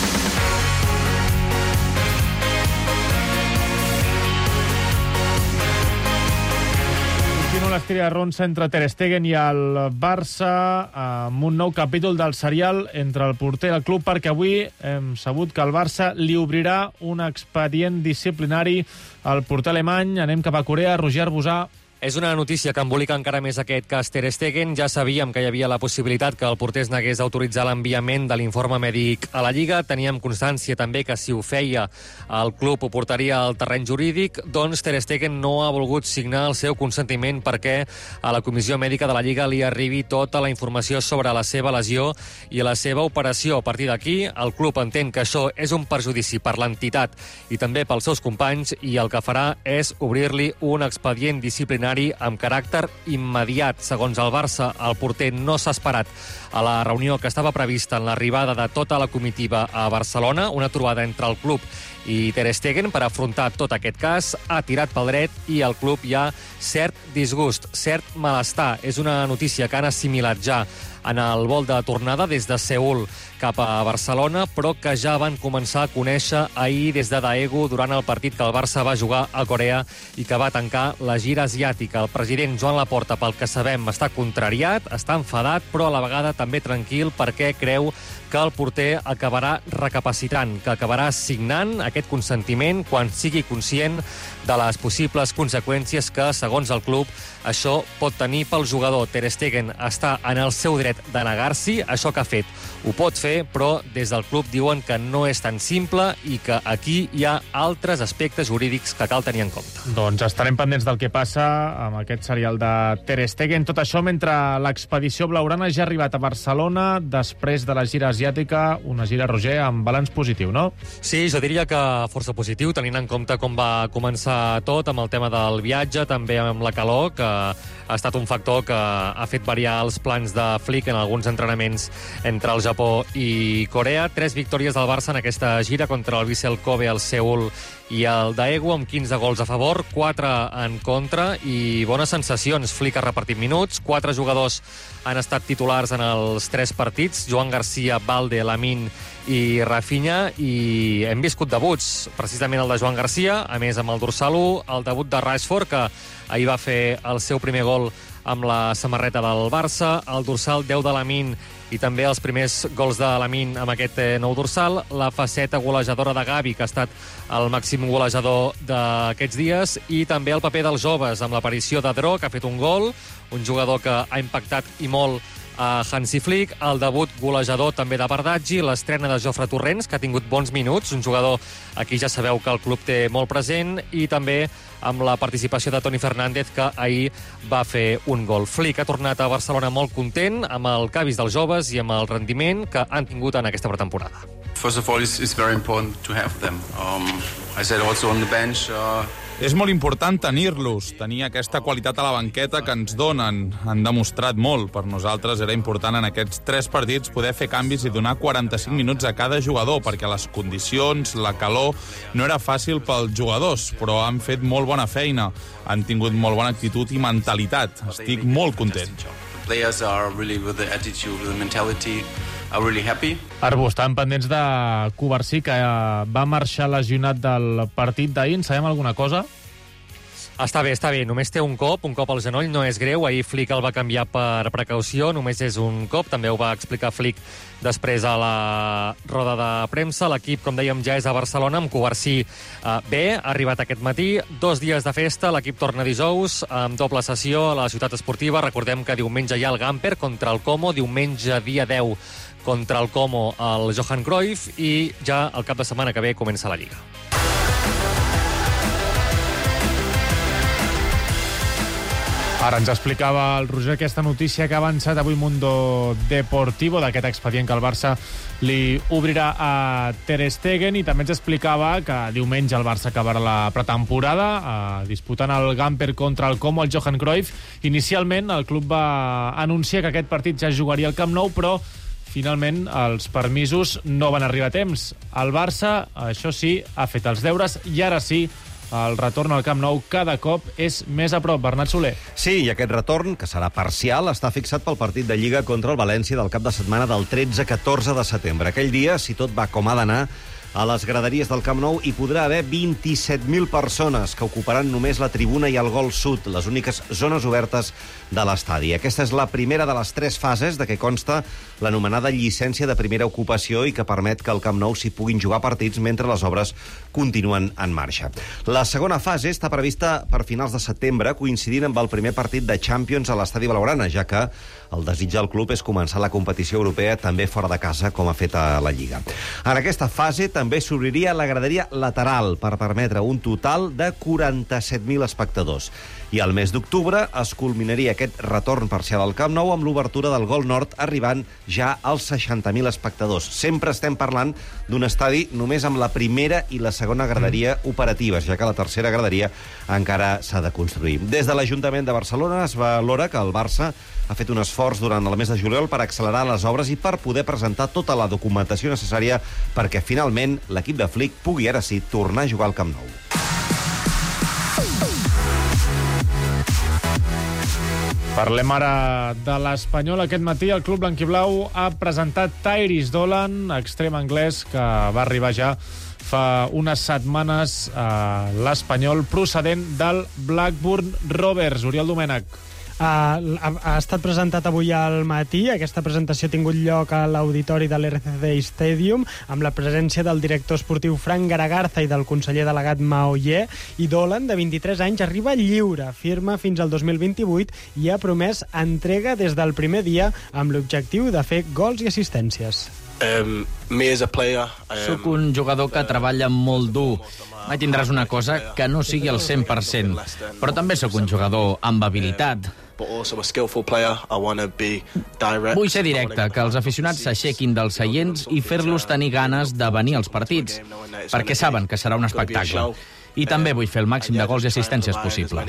L'estirarronsa entre Ter Stegen i el Barça amb un nou capítol del serial entre el porter i el club, perquè avui hem sabut que el Barça li obrirà un expedient disciplinari al porter alemany. Anem cap a Corea. Roger Arbusà. És una notícia que embolica encara més aquest cas Ter Stegen. Ja sabíem que hi havia la possibilitat que el porter es negués a autoritzar l'enviament de l'informe mèdic a la Lliga. Teníem constància també que si ho feia el club ho portaria al terreny jurídic. Doncs Ter Stegen no ha volgut signar el seu consentiment perquè a la Comissió Mèdica de la Lliga li arribi tota la informació sobre la seva lesió i la seva operació. A partir d'aquí, el club entén que això és un perjudici per l'entitat i també pels seus companys i el que farà és obrir-li un expedient disciplinari amb caràcter immediat. Segons el Barça, el porter no s'ha esperat a la reunió que estava prevista en l'arribada de tota la comitiva a Barcelona, una trobada entre el club i Ter Stegen per afrontar tot aquest cas. Ha tirat pel dret i al club hi ha cert disgust, cert malestar. És una notícia que han assimilat ja en el vol de tornada des de Seül cap a Barcelona, però que ja van començar a conèixer ahir des de Daegu durant el partit que el Barça va jugar a Corea i que va tancar la gira asiàtica. El president Joan Laporta, pel que sabem, està contrariat, està enfadat, però a la vegada també tranquil perquè creu que el porter acabarà recapacitant, que acabarà signant aquest consentiment quan sigui conscient de les possibles conseqüències que, segons el club, això pot tenir pel jugador. Ter Stegen està en el seu dret de negar-s'hi, això que ha fet ho pot fer, però des del club diuen que no és tan simple i que aquí hi ha altres aspectes jurídics que cal tenir en compte. Doncs estarem pendents del que passa amb aquest serial de Ter Stegen. Tot això mentre l'expedició blaugrana ja ha arribat a Barcelona després de la gira asiàtica, una gira, Roger, amb balanç positiu, no? Sí, jo diria que força positiu, tenint en compte com va començar tot amb el tema del viatge, també amb la calor, que ha estat un factor que ha fet variar els plans de Flick en alguns entrenaments entre el Japó i Corea. 3 victòries del Barça en aquesta gira contra el Vissel Kobe, el Seül i el Daegu, amb 15 gols a favor, 4 en contra i bones sensacions. Flick ha repartit minuts, 4 jugadors han estat titulars en els 3 partits, Joan Garcia, Balde, Lamine i Rafinha, i hem viscut debuts, precisament el de Joan Garcia, a més amb el dorsal 1, el debut de Rashford, que ahir va fer el seu primer gol amb la samarreta del Barça, el dorsal 10 de Lamine i també els primers gols de Lamine amb aquest nou dorsal, la faceta golejadora de Gavi, que ha estat el màxim golejador d'aquests dies, i també el paper dels joves, amb l'aparició de Dro, que ha fet un gol, un jugador que ha impactat i molt a Hansi Flick, el debut golejador també de Bardaggi, l'estrena de Jofre Torrents, que ha tingut bons minuts, un jugador aquí ja sabeu que el club té molt present, i també amb la participació de Toni Fernández, que ahir va fer un gol. Flick ha tornat a Barcelona molt content amb el que ha vist dels joves i amb el rendiment que han tingut en aquesta pretemporada. First of all, it's very important to have them. I said also on the bench. És molt important tenir-los, tenir aquesta qualitat a la banqueta que ens donen. Han demostrat molt. Per nosaltres era important en aquests 3 partits poder fer canvis i donar 45 minuts a cada jugador, perquè les condicions, la calor, no era fàcil pels jugadors, però han fet molt bona feina. Han tingut molt bona actitud i mentalitat. Estic molt content. Players are really with the attitude, with the mentality. really happy. Arbu, estan pendents de Covarsí, que va marxar lesionat del partit d'ahir. En sabem alguna cosa? Està bé. Només té un cop al genoll, no és greu. Ahir Flick el va canviar per precaució, només és un cop. També ho va explicar Flick després a la roda de premsa. L'equip, com dèiem, ja és a Barcelona, amb Covarsí bé, ha arribat aquest matí. 2 dies de festa, l'equip torna dijous, amb doble sessió a la ciutat esportiva. Recordem que diumenge hi ha el Gamper contra el Como, diumenge dia 10 contra el Como el Johan Cruyff, i ja el cap de setmana que ve comença la Lliga. Ara ens explicava el Roger aquesta notícia que ha avançat avui Mundo Deportivo, d'aquest expedient que el Barça li obrirà a Ter Stegen, i també ens explicava que diumenge el Barça acabarà la pretemporada disputant el Gamper contra el Como, el Johan Cruyff. Inicialment el club va anunciar que aquest partit ja jugaria al Camp Nou, però finalment els permisos no van arribar a temps. El Barça, això sí, ha fet els deures i ara sí, el retorn al Camp Nou cada cop és més a prop. Bernat Soler. Sí, i aquest retorn, que serà parcial, està fixat pel partit de Lliga contra el València del cap de setmana del 13-14 de setembre. Aquell dia, si tot va com ha d'anar, a les graderies del Camp Nou hi podrà haver 27.000 persones que ocuparan només la tribuna i el gol sud, les úniques zones obertes de l'estadi. Aquesta és la primera de les 3 fases de què consta l'anomenada llicència de primera ocupació i que permet que al Camp Nou s'hi puguin jugar partits mentre les obres continuen en marxa. La segona fase està prevista per finals de setembre, coincidint amb el primer partit de Champions a l'estadi Blaugrana, ja que el desig del club és començar la competició europea també fora de casa, com ha fet a la Lliga. En aquesta fase també s'obriria la graderia lateral per permetre un total de 47.000 espectadors. I al mes d'octubre es culminaria aquest retorn parcial al Camp Nou amb l'obertura del Gol Nord, arribant ja als 60.000 espectadors. Sempre estem parlant d'un estadi només amb la primera i la segona graderia operatives, ja que la tercera graderia encara s'ha de construir. Des de l'Ajuntament de Barcelona es valora que el Barça ha fet un esforç durant el mes de juliol per accelerar les obres i per poder presentar tota la documentació necessària perquè finalment l'equip de Flick pugui ara sí tornar a jugar al Camp Nou. Parlem ara de l'Espanyol. Aquest matí el club blanquiblau ha presentat Tyrese Dolan, extrem anglès, que va arribar ja fa unes setmanes a l'Espanyol, procedent del Blackburn Rovers. Oriol Domènech. Ha estat presentat avui al matí. Aquesta presentació ha tingut lloc a l'auditori de l'RCD Stadium amb la presència del director esportiu Frank Garagarza i del conseller delegat Maoyer. I Dolan, de 23 anys, arriba lliure, firma fins al 2028 i ha promès entrega des del primer dia amb l'objectiu de fer gols i assistències. Soc un jugador que treballa molt dur. Mai tindràs una cosa que no sigui al 100%, però també sóc un jugador amb habilitat. Vull ser directe, que els aficionats s'aixequin dels seients i fer-los tenir ganes de venir als partits, perquè saben que serà un espectacle. I també vull fer el màxim de gols i assistències possible.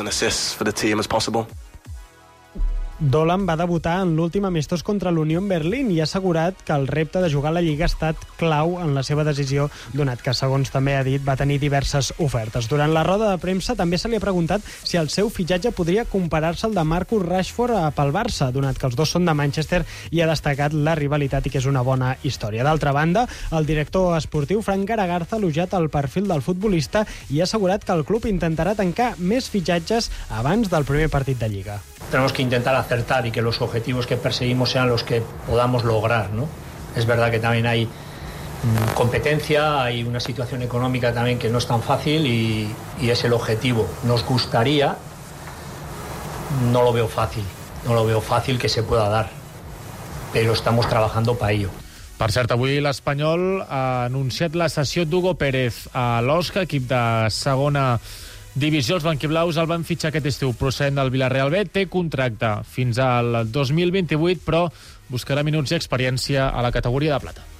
Dolan va debutar en l'últim amistós contra l'Unió Berlín i ha assegurat que el repte de jugar a la Lliga ha estat clau en la seva decisió, donat que, segons també ha dit, va tenir diverses ofertes. Durant la roda de premsa també se li ha preguntat si el seu fitxatge podria comparar-se al de Marcus Rashford pel Barça, donat que els dos són de Manchester, i ha destacat la rivalitat i que és una bona història. D'altra banda, el director esportiu Frank Garagarza ha elogiat el perfil del futbolista i ha assegurat que el club intentarà tancar més fitxatges abans del primer partit de Lliga. Tenemos que intentar acertar y que los objetivos que perseguimos sean los que podamos lograr, ¿no? Es verdad que también hay competencia, hay una situación económica también que no es tan fácil y es el objetivo. Nos gustaría, no lo veo fácil que se pueda dar, pero estamos trabajando para ello. Per cert, avui l'Espanyol ha anunciat la cessió d'Hugo Pérez a l'Osca, equip de segona divisió. Els blanquiblaus el van fitxar aquest estiu procedent del Villarreal B. Té contracte fins al 2028, però buscarà minuts i experiència a la categoria de plata.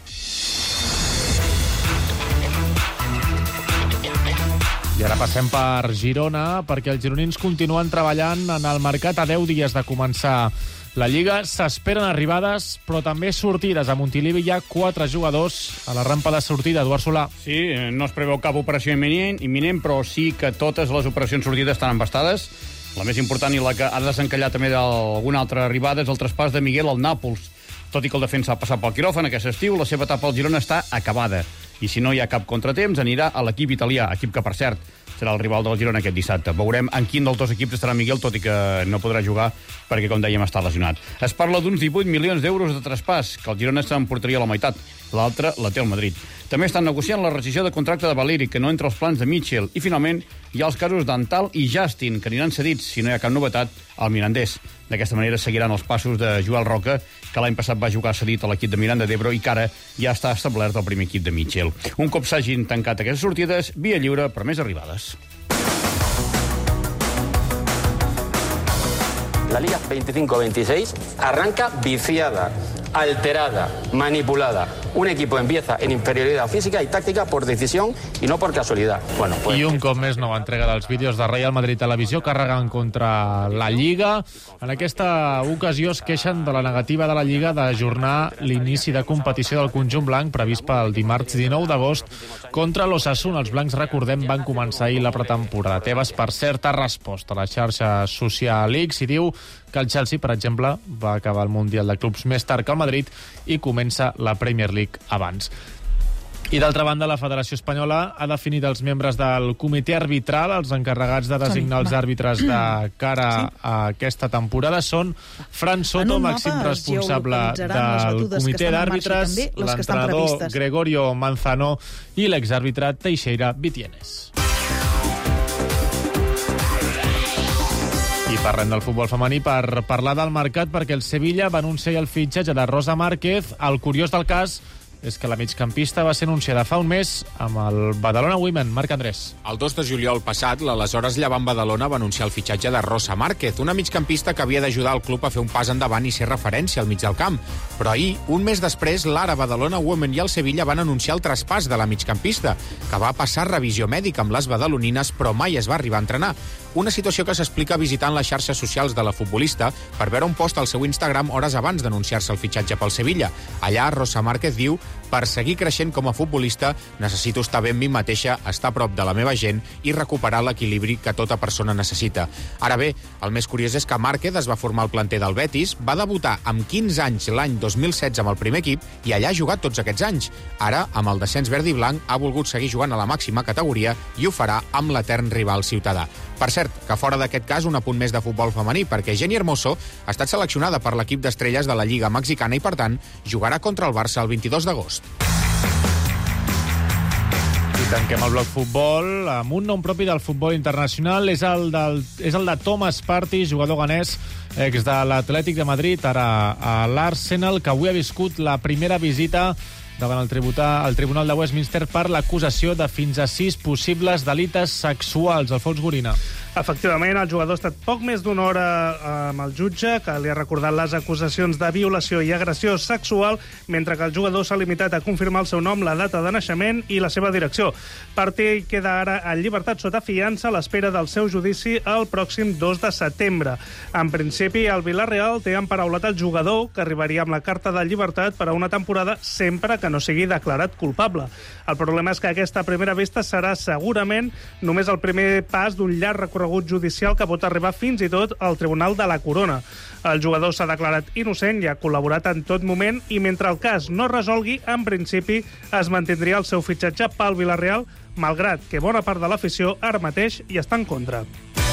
I ara passem per Girona, perquè els gironins continuen treballant en el mercat a 10 dies de començar la Lliga. S'esperen arribades, però també sortides. A Montilivi hi ha 4 jugadors a la rampa de sortida. Eduard Solà. Sí, no es preveu cap operació imminent, però sí que totes les operacions sortides estan embastades. La més important i la que ha desencallat també d'alguna altra arribada és el traspàs de Miguel al Nàpols. Tot i que el defensa ha passat pel quiròfan aquest estiu, la seva etapa al Girona està acabada. I si no hi ha cap contratemps, anirà a l'equip italià, equip que, per cert, serà el rival del Girona aquest dissabte. Veurem en quin dels dos equips estarà Miguel, tot i que no podrà jugar perquè, com dèiem, està lesionat. Es parla d'uns 18 milions d'euros de traspàs, que el Girona s'emportaria la meitat. L'altra la té el Madrid. També estan negociant la rescissió de contracte de Valeri, que no entra als plans de Mitchell. I, finalment, hi ha els casos d'Antal i Justin, que aniran cedits, si no hi ha cap novetat, al Mirandés. D'aquesta manera seguiran els passos de Joel Roca, que l'any passat va jugar cedit a l'equip de Miranda d'Ebro i que ara ja està establert al primer equip de Mitchell. Un cop s'hagin tancat aquestes sortides, via lliure per més arribades. La Liga 25-26 arranca viciada, alterada, manipulada. Un equipo empieza en inferioridad física y táctica por decisión y no por casualidad. Bueno, pues... I un cop més, nova entrega dels vídeos de Real Madrid Televisió carregant contra la Lliga. En aquesta ocasió es queixen de la negativa de la Lliga d'ajornar l'inici de competició del conjunt blanc previst pel dimarts 19 d'agost contra l'Osasuna. Els blancs, recordem, van començar ahir la pretemporada. Tebas, per cert, ha respost a la xarxa social X i diu que el Chelsea, per exemple, va acabar el Mundial de Clubs més tard que el Madrid i comença la Premier League abans. I d'altra banda, la Federació Espanyola ha definit els membres del comitè arbitral. Els encarregats de designar els àrbitres de cara a aquesta temporada són Fran Soto, màxim responsable del comitè d'àrbitres, l'entrenador Gregorio Manzano i l'exàrbitre Teixeira Vitienes. I parlem del futbol femení per parlar del mercat, perquè el Sevilla va anunciar el fitxatge de Rosa Márquez. El curiós del cas és que la migcampista va ser anunciada fa un mes amb el Badalona Women. Marc Andrés. El 2 de juliol passat, l'aleshores Llevant Badalona va anunciar el fitxatge de Rosa Márquez, una migcampista que havia d'ajudar el club a fer un pas endavant i ser referència al mig del camp. Però ahir, un mes després, l'ara Badalona Women i el Sevilla van anunciar el traspàs de la migcampista, que va passar revisió mèdica amb les badalonines, però mai es va arribar a entrenar. Una situació que s'explica visitant les xarxes socials de la futbolista per veure un post al seu Instagram hores abans d'anunciar-se el fitxatge pel Sevilla. Allà, Rosa Márquez diu: per seguir creixent com a futbolista necessito estar bé amb mi mateixa, estar a prop de la meva gent i recuperar l'equilibri que tota persona necessita. Ara bé, el més curiós és que Márquez es va formar al planter del Betis, va debutar amb 15 anys l'any 2016 amb el primer equip i allà ha jugat tots aquests anys. Ara, amb el descens verd i blanc, ha volgut seguir jugant a la màxima categoria i ho farà amb l'etern rival Ciutadà. Per cert, que fora d'aquest cas, un apunt més de futbol femení, perquè Jenny Hermoso ha estat seleccionada per l'equip d'estrelles de la Lliga Mexicana i, per tant, jugarà contra el Barça el 22 d'agost. I tanquem el bloc futbol amb un nom propi del futbol internacional. És el de Thomas Partey, jugador ganès, ex de l'Atlètic de Madrid, ara a l'Arsenal, que avui ha viscut la primera visita davant el Tribunal de Westminster per l'acusació de fins a 6 possibles delictes sexuals. Alfons Gorina. Efectivament, el jugador ha estat poc més d'una hora amb el jutge, que li ha recordat les acusacions de violació i agressió sexual, mentre que el jugador s'ha limitat a confirmar el seu nom, la data de naixement i la seva direcció. Partey queda ara en llibertat sota fiança a l'espera del seu judici el pròxim 2 de setembre. En principi, el Villarreal té emparaulat el jugador, que arribaria amb la carta de llibertat per a una temporada sempre que no sigui declarat culpable. El problema és que aquesta primera vista serà segurament només el primer pas d'un llarg recorregut judicial que pot arribar fins i tot al Tribunal de la Corona. El jugador s'ha declarat innocent i ha col·laborat en tot moment, i mentre el cas no es resolgui, en principi es mantindria el seu fitxatge pel Villarreal, malgrat que bona part de l'afició ara mateix hi està en contra.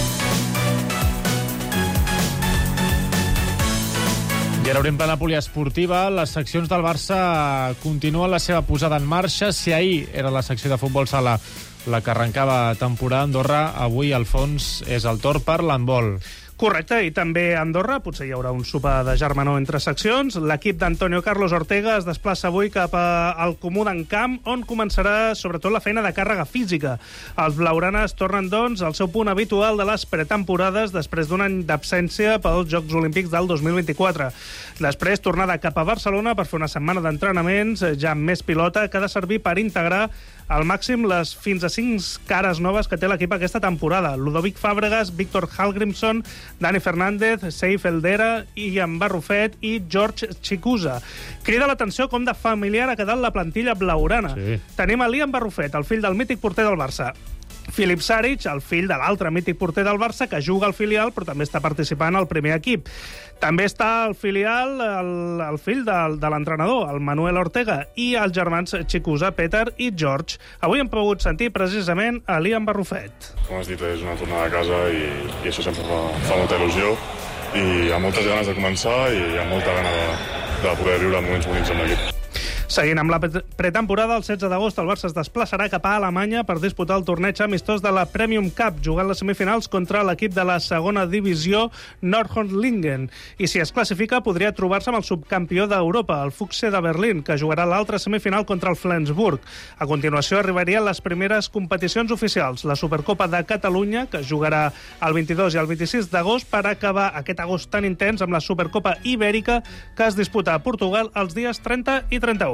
I ara obrim plana poliesportiva. Les seccions del Barça continuen la seva posada en marxa. Si ahir era la secció de futbol sala la que arrencava temporada a Andorra, avui, Alfons, és el torn per l'handbol. Correcte, i també a Andorra potser hi haurà un sopar de germanor entre seccions. L'equip d'Antonio Carlos Ortega es desplaça avui cap al Comú d'Encamp, on començarà sobretot la feina de càrrega física. Els blaugranes tornen, doncs, al seu punt habitual de les pretemporades després d'un any d'absència pels Jocs Olímpics del 2024. Després, tornada cap a Barcelona per fer una setmana d'entrenaments, ja amb més pilota, que ha de servir per integrar al màxim les fins a 5 cares noves que té l'equip aquesta temporada. Ludovic Fàbregas, Víctor Hallgrímsson, Dani Fernández, Seif Eldera, Ian Barrufet i George Chicusa. Crida l'atenció com de familiar ha quedat la plantilla blaugrana. Sí. Tenim a Ian Barrufet, el fill del mític porter del Barça. Filip Saric, el fill de l'altre mític porter del Barça, que juga al filial, però també està participant al primer equip. També està al filial el fill de l'entrenador, el Manuel Ortega, i els germans Chicusa, Peter i George. Avui hem pogut sentir precisament a Liam Barrufet. Com has dit, és una tornada a casa i això sempre fa molta il·lusió i amb moltes ganes de començar i amb molta gana de poder viure moments bonics amb l'equip. Seguint amb la pretemporada, el 16 d'agost el Barça es desplaçarà cap a Alemanya per disputar el torneig amistós de la Premium Cup, jugant les semifinals contra l'equip de la segona divisió Nordhornlingen. I si es classifica, podria trobar-se amb el subcampió d'Europa, el Füchse de Berlín, que jugarà l'altra semifinal contra el Flensburg. A continuació arribarien les primeres competicions oficials, la Supercopa de Catalunya, que jugarà el 22 i el 26 d'agost, per acabar aquest agost tan intens amb la Supercopa Ibèrica, que es disputa a Portugal els dies 30 i 31.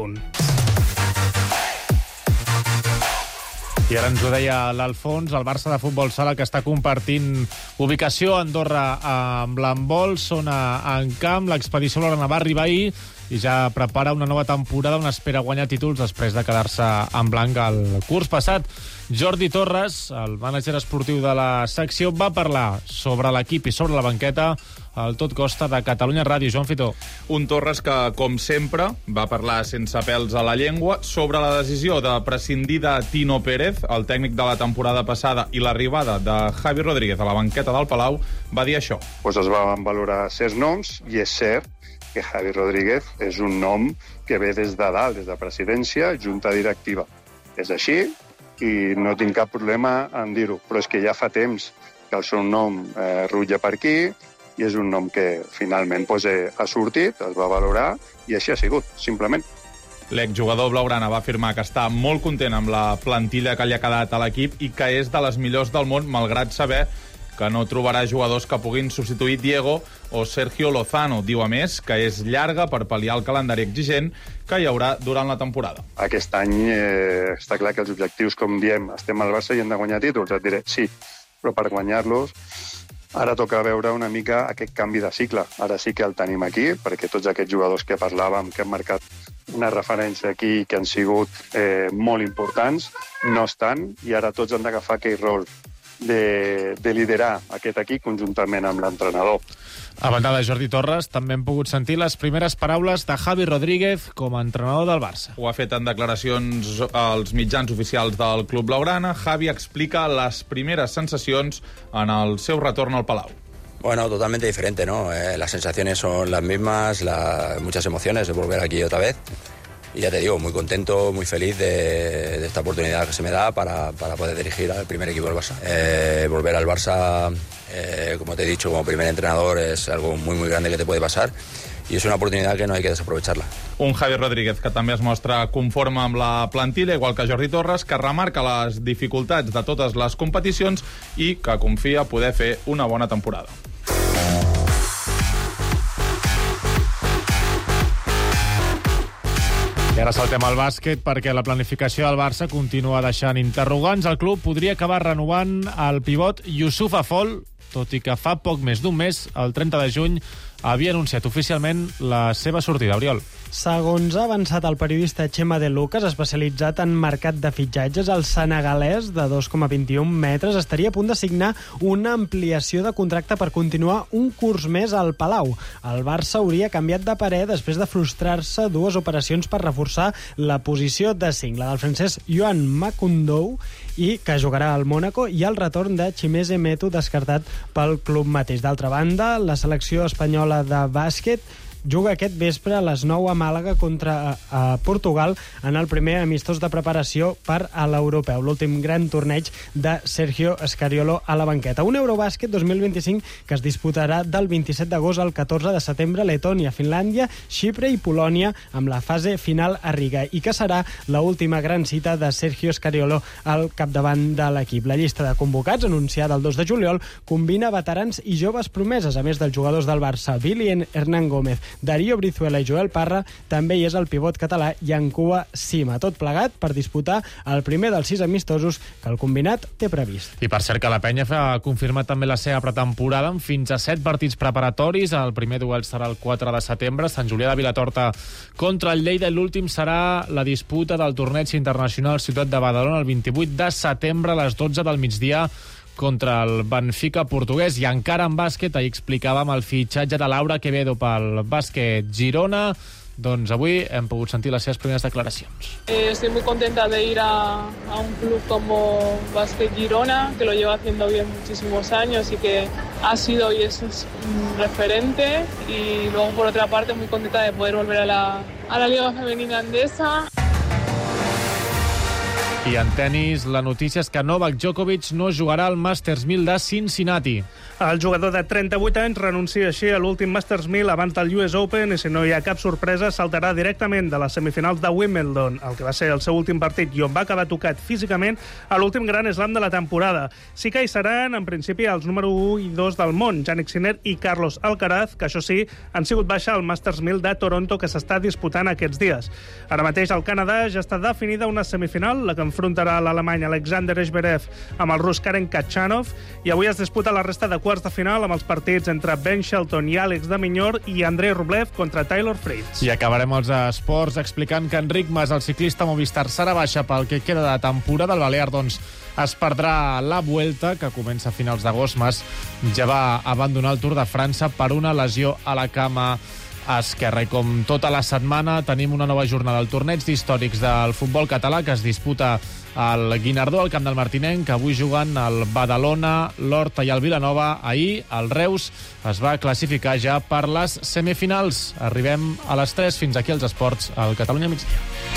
I ara ens ho deia l'Alfons, el Barça de futbol sala, que està compartint ubicació a Andorra amb l'handbol, són en camp, l'expedició Blaugrana va arribar ahir i ja prepara una nova temporada on espera guanyar títols després de quedar-se en blanc el curs passat. Jordi Torres, el mànager esportiu de la secció, va parlar sobre l'equip i sobre la banqueta al Tot Costa de Catalunya Ràdio. Joan Fitó. Un Torres que, com sempre, va parlar sense pèls a la llengua sobre la decisió de prescindir de Tino Pérez, el tècnic de la temporada passada, i l'arribada de Javi Rodríguez a la banqueta del Palau. Va dir això. Pues es van valorar 6 noms i és cert que Javi Rodríguez és un nom que ve des de dalt, des de presidència, junta directiva. És així i no tinc cap problema en dir-ho, però és que ja fa temps que el seu nom rutlla per aquí i és un nom que finalment ha sortit, es va valorar i així ha sigut, simplement. L'exjugador blaugrana va afirmar que està molt content amb la plantilla que li ha quedat a l'equip i que és de les millors del món, malgrat saber que no trobarà jugadors que puguin substituir Diego o Sergio Lozano. Diu, a més, que és llarga per pal·liar el calendari exigent que hi haurà durant la temporada. Aquest any està clar que els objectius, com diem, estem al Barça i hem de guanyar títols. Et diré, sí, però per guanyar-los ara toca veure una mica aquest canvi de cicle. Ara sí que el tenim aquí, perquè tots aquests jugadors que parlàvem, que han marcat una referència aquí, que han sigut molt importants, no estan, i ara tots han d'agafar aquell rol de liderar aquest equip conjuntament amb l'entrenador. A banda de Jordi Torres, també hem pogut sentir les primeres paraules de Javi Rodríguez com a entrenador del Barça. Ho ha fet en declaracions als mitjans oficials del Club Blaugrana. Javi explica les primeres sensacions en el seu retorn al Palau. Bueno, totalmente diferente, ¿no? Las sensaciones son las mismas, muchas emociones de volver aquí otra vez. Y ya te digo, muy contento, muy feliz de esta oportunidad que se me da para poder dirigir al primer equipo del Barça. Volver al Barça, como te he dicho, como primer entrenador es algo muy, muy grande que te puede pasar i és una oportunitat que no hay que desaprovecharla. Un Javi Rodríguez que també es mostra conforme amb la plantilla, igual que Jordi Torres, que remarca les dificultats de totes les competicions i que confia poder fer una bona temporada. I ara saltem al bàsquet perquè la planificació del Barça continua deixant interrogants. El club podria acabar renovant el pivot Youssouf Afol, tot i que fa poc més d'un mes, el 30 de juny, havia anunciat oficialment la seva sortida. Oriol. Segons ha avançat el periodista Chema de Lucas, especialitzat en mercat de fitxatges, el senegalès de 2,21 metres estaria a punt de signar una ampliació de contracte per continuar un curs més al Palau. El Barça hauria canviat de parer després de frustrar-se dues operacions per reforçar la posició de 5, la del francès Joan Macundou, i que jugarà al Mónaco, i el retorn de Chimese Meto, descartat pel club mateix. D'altra banda, la selecció espanyola de bàsquet juga aquest vespre a les 9 a Màlaga contra Portugal en el primer amistós de preparació per a l'Europeu, l'últim gran torneig de Sergio Scariolo a la banqueta. Un Eurobàsquet 2025 que es disputarà del 27 d'agost al 14 de setembre a Letònia, Finlàndia, Xipre i Polònia, amb la fase final a Riga, i que serà l'última gran cita de Sergio Scariolo al capdavant de l'equip. La llista de convocats, anunciada el 2 de juliol, combina veterans i joves promeses, a més dels jugadors del Barça, Billy Hernán Gómez, Darío Brizuela i Joel Parra, també hi és el pivot català Yankuba Sima. Tot plegat per disputar el primer dels 6 amistosos que el combinat té previst. I per cert que la penya ha confirmat també la seva pretemporada amb fins a 7 partits preparatoris. El primer duel serà el 4 de setembre, Sant Julià de Vilatorta contra el Lleida, i l'últim serà la disputa del torneig internacional Ciutat de Badalona el 28 de setembre a les 12 del migdia contra el Benfica portuguès. I encara en bàsquet, ahir explicàvem el fitxatge de Laura Quevedo pel Bàsquet Girona. Doncs avui hem pogut sentir les seves primeres declaracions. Estoy muy contenta de ir a un club como Básquet Girona, que lo lleva haciendo bien muchísimos años y que ha sido y es un referente. Y luego, por otra parte, muy contenta de poder volver a la Liga Femenina Endesa. I en tenis, la notícia és que Novak Djokovic no jugarà al Masters 1000 de Cincinnati. El jugador de 38 anys renuncia així a l'últim Masters 1000 abans del US Open i, si no hi ha cap sorpresa, saltarà directament de les semifinals de Wimbledon, el que va ser el seu últim partit i on va acabar tocat físicament a l'últim gran slam de la temporada. Sí que hi seran, en principi, els número 1 i 2 del món, Jannik Sinner i Carlos Alcaraz, que això sí, han sigut baixa al Masters 1000 de Toronto, que s'està disputant aquests dies. Ara mateix al Canadà ja està definida una semifinal, la que enfrontarà l'alemany Alexander Zverev amb el rus Karen Khachanov, i avui es disputa la resta de quarts de final amb els partits entre Ben Shelton i Àlex de Minyor i Andrei Rublev contra Taylor Fritz. I acabarem els esports explicant que Enric Mas, el ciclista Movistar, serà baixa pel que queda de temporada. El Balear, doncs, es perdrà la Vuelta, que comença a finals d'agost. Mas ja va abandonar el Tour de França per una lesió a la cama esquerra. I com tota la setmana tenim una nova jornada al torneig d'històrics del futbol català que es disputa al Guinardó, al Camp del Martinenc, que avui juguen el Badalona, l'Horta i el Vilanova. Ahir el Reus es va classificar ja per les semifinals. Arribem a les 3. Fins aquí els esports al Catalunya Migdia.